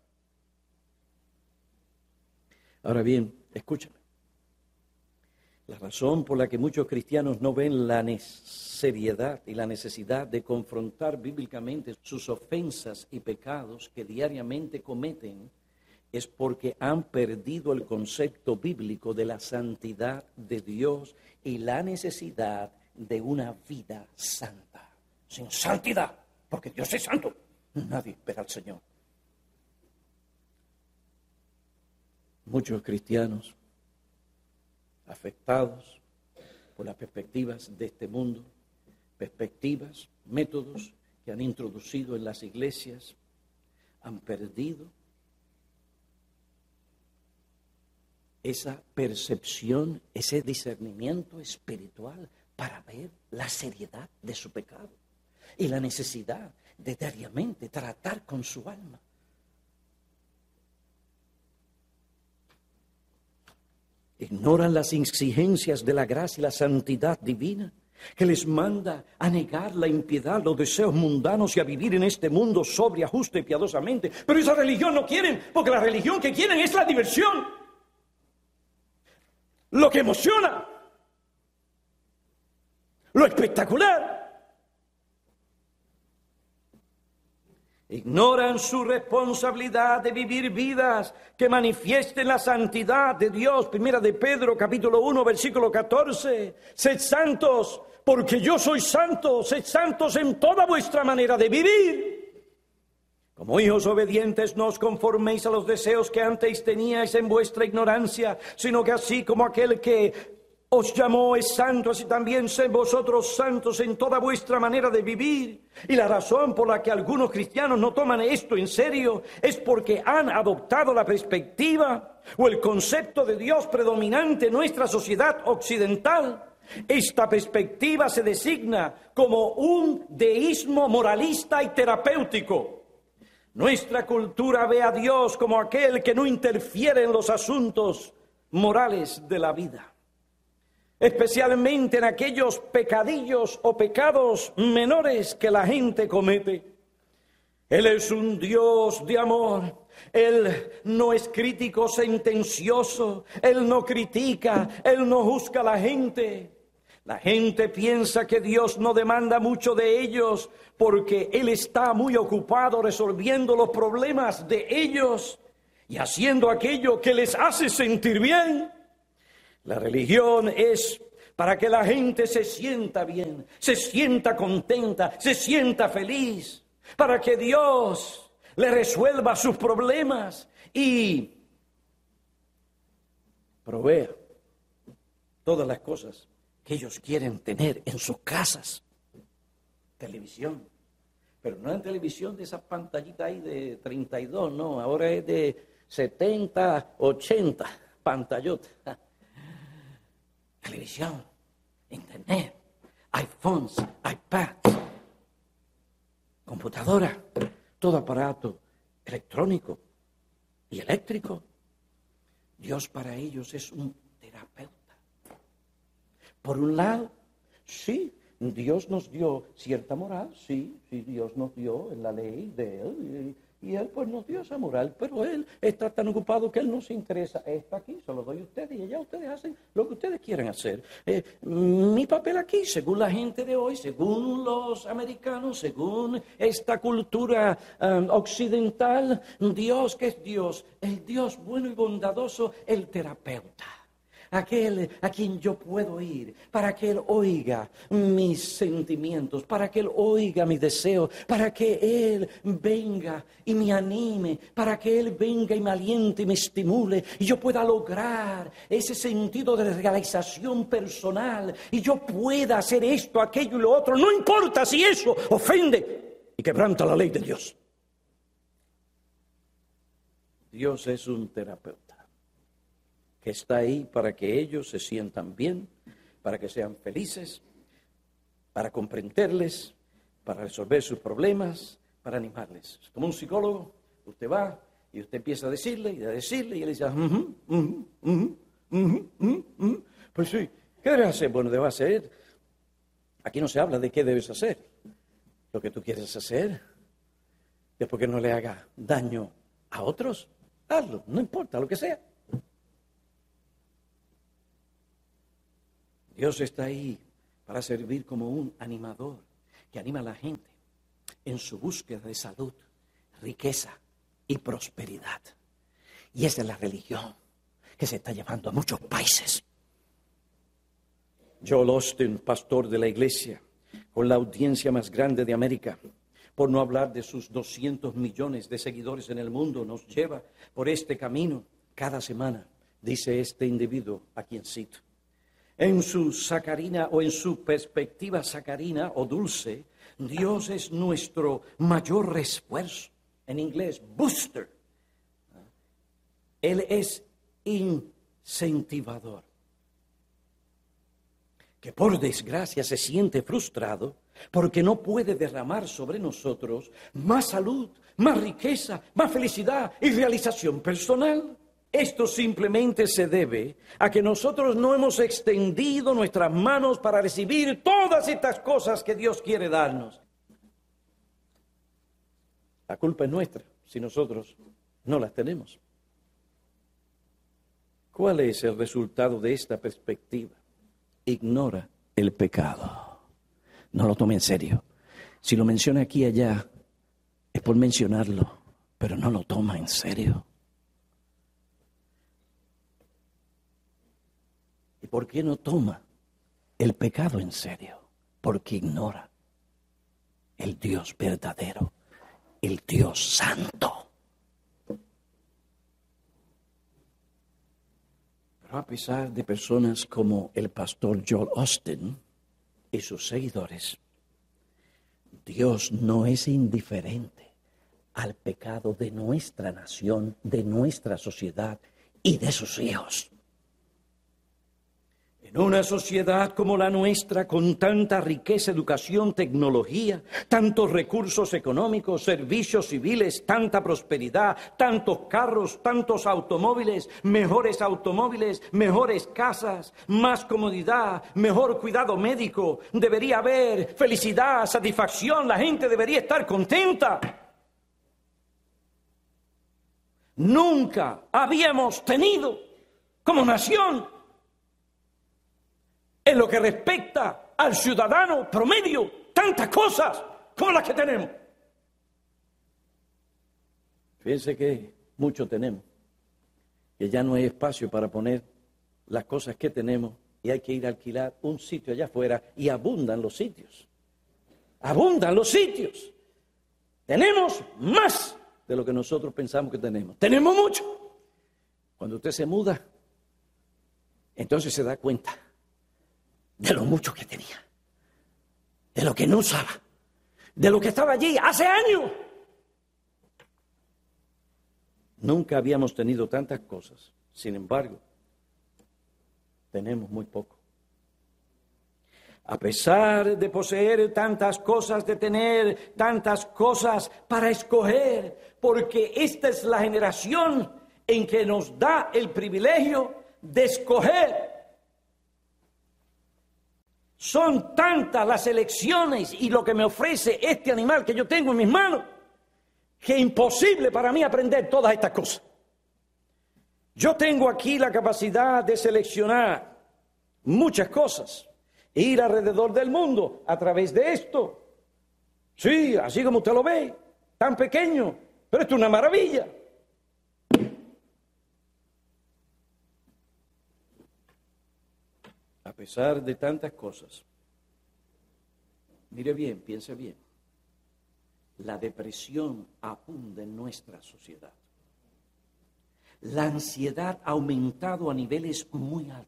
Ahora bien, escúchame. La razón por la que muchos cristianos no ven la seriedad y la necesidad de confrontar bíblicamente sus ofensas y pecados que diariamente cometen es porque han perdido el concepto bíblico de la santidad de Dios y la necesidad de una vida santa. Sin santidad, porque Dios es santo, nadie verá al Señor. Muchos cristianos afectados por las perspectivas de este mundo, perspectivas, métodos que han introducido en las iglesias, han perdido esa percepción, ese discernimiento espiritual para ver la seriedad de su pecado y la necesidad de diariamente tratar con su alma. Ignoran las exigencias de la gracia y la santidad divina, que les manda a negar la impiedad, los deseos mundanos y a vivir en este mundo sobria, justa y piadosamente. Pero esa religión no quieren, porque la religión que quieren es la diversión, lo que emociona, lo espectacular. Ignoran su responsabilidad de vivir vidas que manifiesten la santidad de Dios. Primera de Pedro, capítulo uno, versículo catorce. Sed santos, porque yo soy santo. Sed santos en toda vuestra manera de vivir. Como hijos obedientes, no os conforméis a los deseos que antes teníais en vuestra ignorancia, sino que así como aquel que os llamó es santo, así también sed vosotros santos en toda vuestra manera de vivir. Y la razón por la que algunos cristianos no toman esto en serio es porque han adoptado la perspectiva o el concepto de Dios predominante en nuestra sociedad occidental. Esta perspectiva se designa como un deísmo moralista y terapéutico. Nuestra cultura ve a Dios como aquel que no interfiere en los asuntos morales de la vida, especialmente en aquellos pecadillos o pecados menores que la gente comete. Él es un Dios de amor. Él no es crítico sentencioso. Él no critica. Él no juzga a la gente. La gente piensa que Dios no demanda mucho de ellos porque Él está muy ocupado resolviendo los problemas de ellos y haciendo aquello que les hace sentir bien. La religión es para que la gente se sienta bien, se sienta contenta, se sienta feliz, para que Dios le resuelva sus problemas y provea todas las cosas que ellos quieren tener en sus casas. Televisión, pero no en televisión de esa pantallita ahí de treinta y dos, no, ahora es de setenta, ochenta pantallota. Televisión, internet, iPhones, iPads, computadora, todo aparato electrónico y eléctrico. Dios para ellos es un terapeuta. Por un lado, sí, Dios nos dio cierta moral, sí, sí, Dios nos dio en la ley de Él, y, y Él pues nos dio esa moral, pero Él está tan ocupado que Él no se interesa. Está aquí, se lo doy a ustedes, y allá ustedes hacen lo que ustedes quieren hacer. Eh, mi papel aquí, según la gente de hoy, según los americanos, según esta cultura um, occidental, Dios, ¿qué es Dios? El Dios bueno y bondadoso, el terapeuta. Aquel a quien yo puedo ir, para que Él oiga mis sentimientos, para que Él oiga mis deseos, para que Él venga y me anime, para que Él venga y me aliente y me estimule, y yo pueda lograr ese sentido de realización personal, y yo pueda hacer esto, aquello y lo otro, no importa si eso ofende y quebranta la ley de Dios. Dios es un terapeuta que está ahí para que ellos se sientan bien, para que sean felices, para comprenderles, para resolver sus problemas, para animarles. Como un psicólogo, usted va y usted empieza a decirle y a decirle y él dice, uh-huh, uh-huh, uh-huh, uh-huh, uh-huh, uh-huh. Pues sí, ¿qué debes hacer? Bueno, debes hacer. Aquí no se habla de qué debes hacer. Lo que tú quieres hacer, después que no le haga daño a otros, hazlo, no importa lo que sea. Dios está ahí para servir como un animador que anima a la gente en su búsqueda de salud, riqueza y prosperidad. Y esa es la religión que se está llevando a muchos países. Joel Osteen, pastor de la iglesia, con la audiencia más grande de América, por no hablar de sus doscientos millones de seguidores en el mundo, nos lleva por este camino cada semana, dice este individuo a quien cito. En su sacarina o en su perspectiva sacarina o dulce, Dios es nuestro mayor refuerzo. En inglés, booster. Él es incentivador. Que por desgracia se siente frustrado porque no puede derramar sobre nosotros más salud, más riqueza, más felicidad y realización personal. Esto simplemente se debe a que nosotros no hemos extendido nuestras manos para recibir todas estas cosas que Dios quiere darnos. La culpa es nuestra si nosotros no las tenemos. ¿Cuál es el resultado de esta perspectiva? Ignora el pecado. No lo tome en serio. Si lo menciona aquí y allá, es por mencionarlo, pero no lo toma en serio. ¿Y por qué no toma el pecado en serio? Porque ignora el Dios verdadero, el Dios santo. Pero a pesar de personas como el pastor Joel Osteen y sus seguidores, Dios no es indiferente al pecado de nuestra nación, de nuestra sociedad y de sus hijos. En una sociedad como la nuestra, con tanta riqueza, educación, tecnología, tantos recursos económicos, servicios civiles, tanta prosperidad, tantos carros, tantos automóviles, mejores automóviles, mejores casas, más comodidad, mejor cuidado médico, debería haber felicidad, satisfacción, la gente debería estar contenta. Nunca habíamos tenido como nación, en lo que respecta al ciudadano promedio, tantas cosas como las que tenemos. Fíjense que mucho tenemos, que ya no hay espacio para poner las cosas que tenemos y hay que ir a alquilar un sitio allá afuera y abundan los sitios. Abundan los sitios. Tenemos más de lo que nosotros pensamos que tenemos. Tenemos mucho. Cuando usted se muda, entonces se da cuenta de lo mucho que tenía, de lo que no usaba, de lo que estaba allí hace años. Nunca habíamos tenido tantas cosas, sin embargo, tenemos muy poco. A pesar de poseer tantas cosas, de tener tantas cosas para escoger, porque esta es la generación en que nos da el privilegio de escoger. Son tantas las elecciones y lo que me ofrece este animal que yo tengo en mis manos, que es imposible para mí aprender todas estas cosas. Yo tengo aquí la capacidad de seleccionar muchas cosas, e ir alrededor del mundo a través de esto. Sí, así como usted lo ve, tan pequeño, pero esto es una maravilla. A pesar de tantas cosas, mire bien, piense bien, la depresión abunda en nuestra sociedad. La ansiedad ha aumentado a niveles muy altos.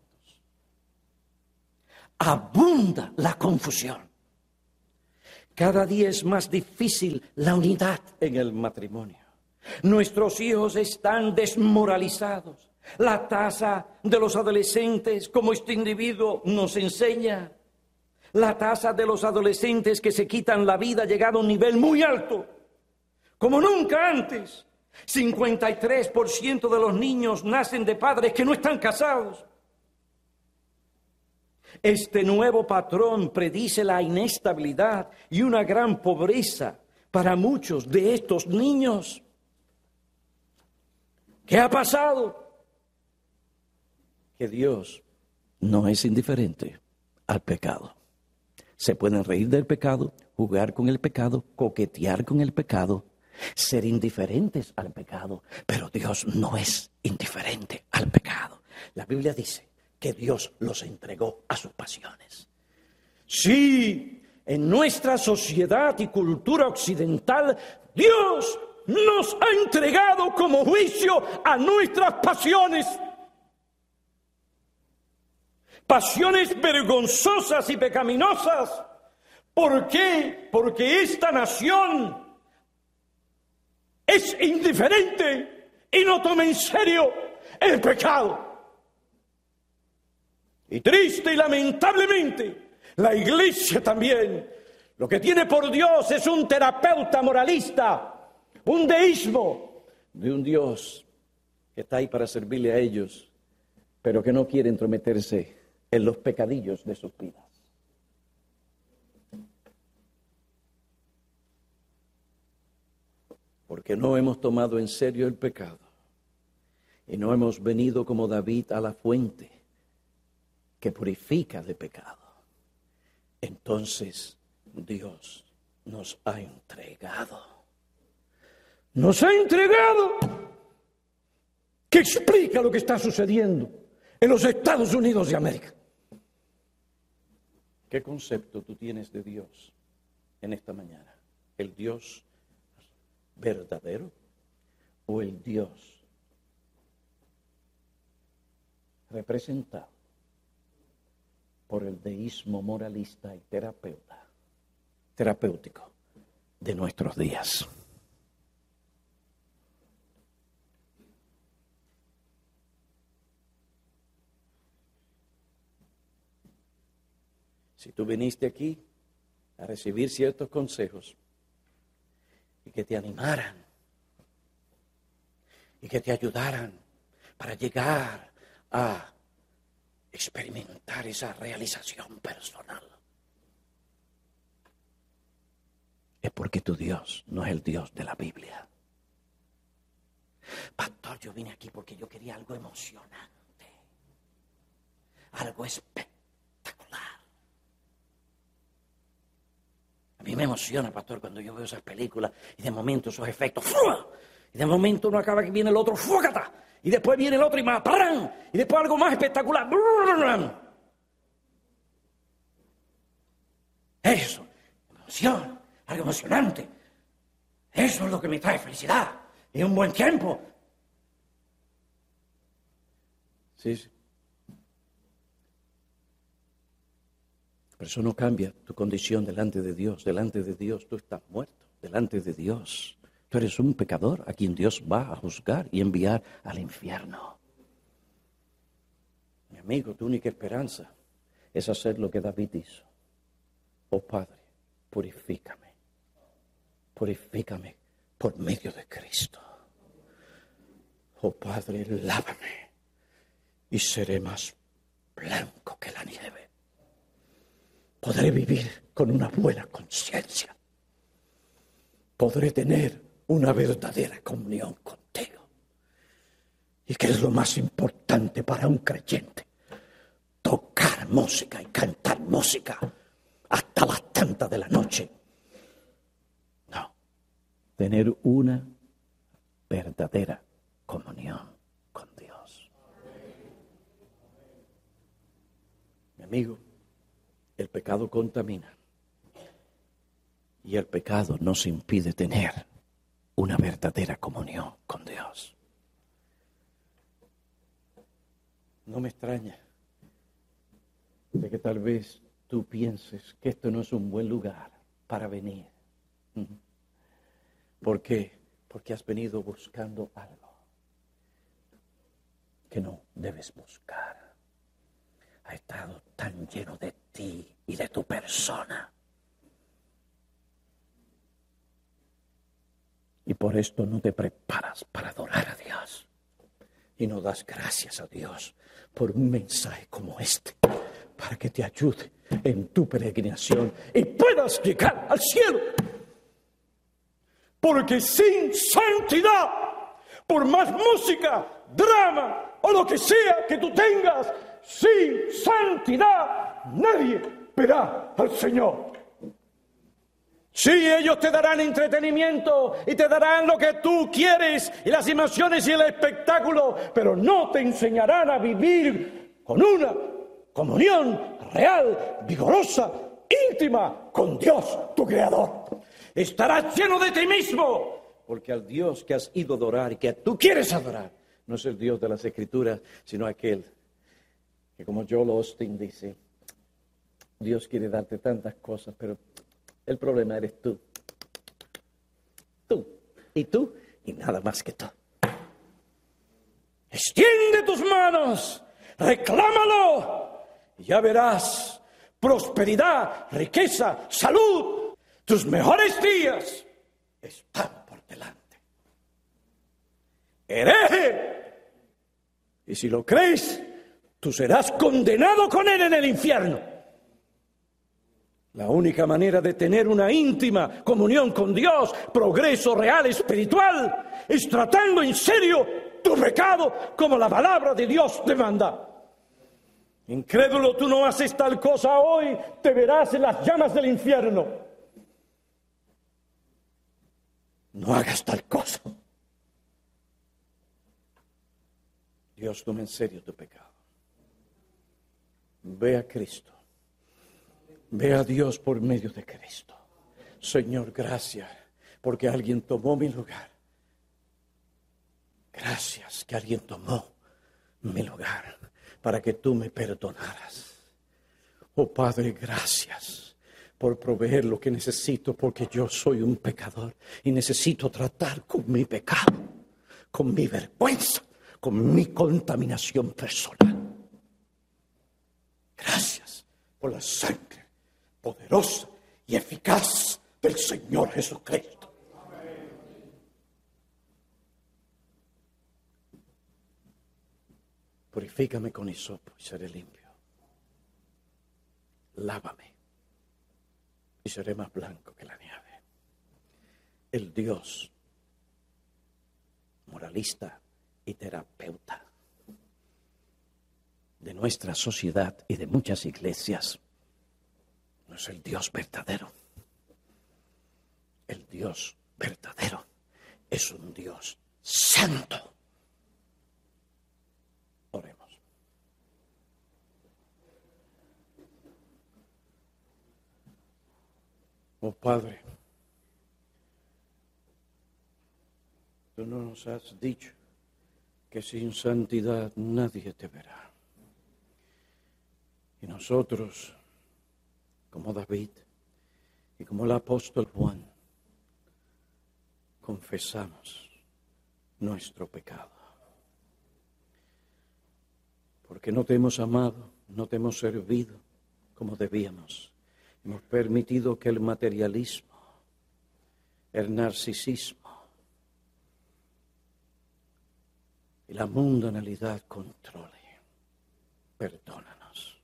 Abunda la confusión. Cada día es más difícil la unidad en el matrimonio. Nuestros hijos están desmoralizados. La tasa de los adolescentes, como este individuo nos enseña, la tasa de los adolescentes que se quitan la vida ha llegado a un nivel muy alto, como nunca antes. cincuenta y tres por ciento de los niños nacen de padres que no están casados. Este nuevo patrón predice la inestabilidad y una gran pobreza para muchos de estos niños. ¿Qué ha pasado? Que Dios no es indiferente al pecado. Se pueden reír del pecado, jugar con el pecado, coquetear con el pecado, ser indiferentes al pecado, pero Dios no es indiferente al pecado. La Biblia dice que Dios los entregó a sus pasiones. Sí, en nuestra sociedad y cultura occidental, Dios nos ha entregado como juicio a nuestras pasiones. Pasiones vergonzosas y pecaminosas. ¿Por qué? Porque esta nación es indiferente y no toma en serio el pecado. Y triste y lamentablemente, la iglesia también, lo que tiene por Dios es un terapeuta moralista, un deísmo de un Dios que está ahí para servirle a ellos, pero que no quiere entrometerse en los pecadillos de sus vidas. Porque no hemos tomado en serio el pecado y no hemos venido como David a la fuente que purifica de pecado. Entonces Dios nos ha entregado. Nos ha entregado. ¿Qué explica lo que está sucediendo en los Estados Unidos de América? ¿Qué concepto tú tienes de Dios en esta mañana? ¿El Dios verdadero o el Dios representado por el deísmo moralista y terapeuta, terapéutico de nuestros días? Si tú viniste aquí a recibir ciertos consejos y que te animaran y que te ayudaran para llegar a experimentar esa realización personal, es porque tu Dios no es el Dios de la Biblia. Pastor, yo vine aquí porque yo quería algo emocionante, algo espectacular. A mí me emociona, pastor, cuando yo veo esas películas y de momento esos efectos, ¡fua! Y de momento uno acaba que viene el otro, ¡fuácata! Y después viene el otro y más. ¡Pam! Y después algo más espectacular. Eso, emoción, algo emocionante. Eso es lo que me trae felicidad y un buen tiempo. Sí, sí. Pero eso no cambia tu condición delante de Dios. Delante de Dios tú estás muerto. Delante de Dios tú eres un pecador a quien Dios va a juzgar y enviar al infierno. Mi amigo, tu única esperanza es hacer lo que David hizo. Oh Padre, purifícame. Purifícame por medio de Cristo. Oh Padre, lávame y seré más blanco que la nieve. Podré vivir con una buena conciencia. Podré tener una verdadera comunión contigo. ¿Y qué es lo más importante para un creyente? Tocar música y cantar música hasta las tantas de la noche. No, tener una verdadera comunión con Dios. Mi amigo, el pecado contamina y el pecado nos impide tener una verdadera comunión con Dios. No me extraña de que tal vez tú pienses que esto no es un buen lugar para venir. ¿Por qué? Porque has venido buscando algo que no debes buscar. Ha estado tan lleno de ti y de tu persona. Y por esto no te preparas para adorar a Dios. Y no das gracias a Dios por un mensaje como este, para que te ayude en tu peregrinación y puedas llegar al cielo. Porque sin santidad, por más música, drama o lo que sea que tú tengas, sin santidad nadie verá al Señor. Sí, ellos te darán entretenimiento y te darán lo que tú quieres y las emociones y el espectáculo, pero no te enseñarán a vivir con una comunión real, vigorosa, íntima con Dios, tu Creador. Estarás lleno de ti mismo, porque al Dios que has ido a adorar y que tú quieres adorar, no es el Dios de las Escrituras, sino aquel que, como Joel Osteen dice, Dios quiere darte tantas cosas, pero el problema eres tú. Tú. Y tú. Y nada más que tú. Extiende tus manos. Reclámalo. Y ya verás prosperidad, riqueza, salud. Tus mejores días están por delante. Hereje. Y si lo crees, tú serás condenado con él en el infierno. La única manera de tener una íntima comunión con Dios, progreso real espiritual, es tratando en serio tu pecado como la palabra de Dios demanda. Incrédulo, tú no haces tal cosa hoy, te verás en las llamas del infierno. No hagas tal cosa. Dios toma en serio tu pecado. Ve a Cristo. Ve a Dios por medio de Cristo. Señor, gracias porque alguien tomó mi lugar. Gracias que alguien tomó mi lugar para que tú me perdonaras. Oh Padre, gracias por proveer lo que necesito, porque yo soy un pecador y necesito tratar con mi pecado, con mi vergüenza, con mi contaminación personal. Gracias por la sangre poderosa y eficaz del Señor Jesucristo. Purifícame con hisopo y seré limpio. Lávame y seré más blanco que la nieve. El Dios moralista y terapeuta de nuestra sociedad y de muchas iglesias no es el Dios verdadero. El Dios verdadero es un Dios santo. Oh Padre, tú nos has dicho que sin santidad nadie te verá. Y nosotros, como David y como el apóstol Juan, confesamos nuestro pecado. Porque no te hemos amado, no te hemos servido como debíamos. Hemos permitido que el materialismo, el narcisismo y la mundanalidad controle. Perdónanos.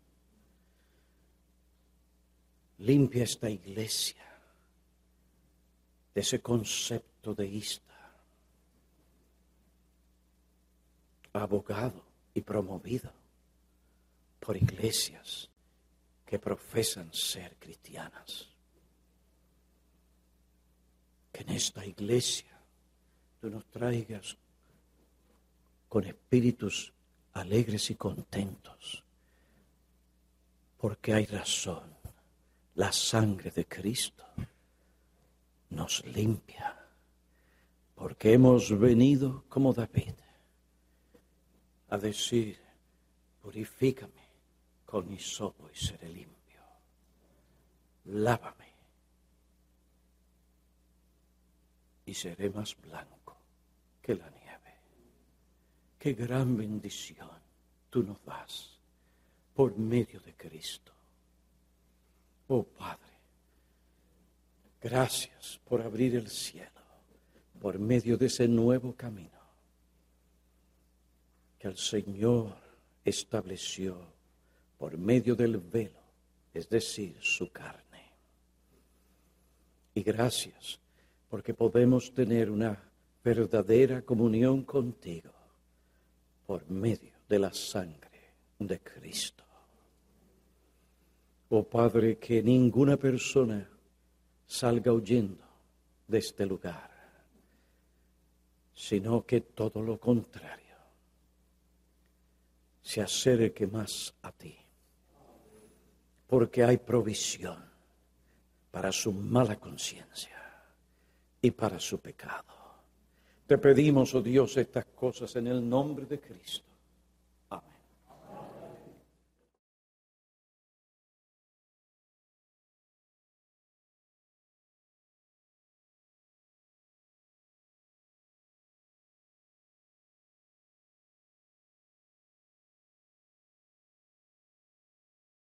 Limpia esta iglesia de ese concepto deísta, abogado y promovido por iglesias que profesan ser cristianas. Que en esta iglesia tú nos traigas con espíritus alegres y contentos, porque hay razón. La sangre de Cristo nos limpia, porque hemos venido como David a decir: purifícame con hisopo y seré limpio. Lávame y seré más blanco que la nieve. Qué gran bendición tú nos das por medio de Cristo. Oh Padre, gracias por abrir el cielo por medio de ese nuevo camino que el Señor estableció por medio del velo, es decir, su carne. Y gracias porque podemos tener una verdadera comunión contigo por medio de la sangre de Cristo. Oh Padre, que ninguna persona salga huyendo de este lugar, sino que todo lo contrario, se acerque más a ti, porque hay provisión para su mala conciencia y para su pecado. Te pedimos, oh Dios, estas cosas en el nombre de Cristo,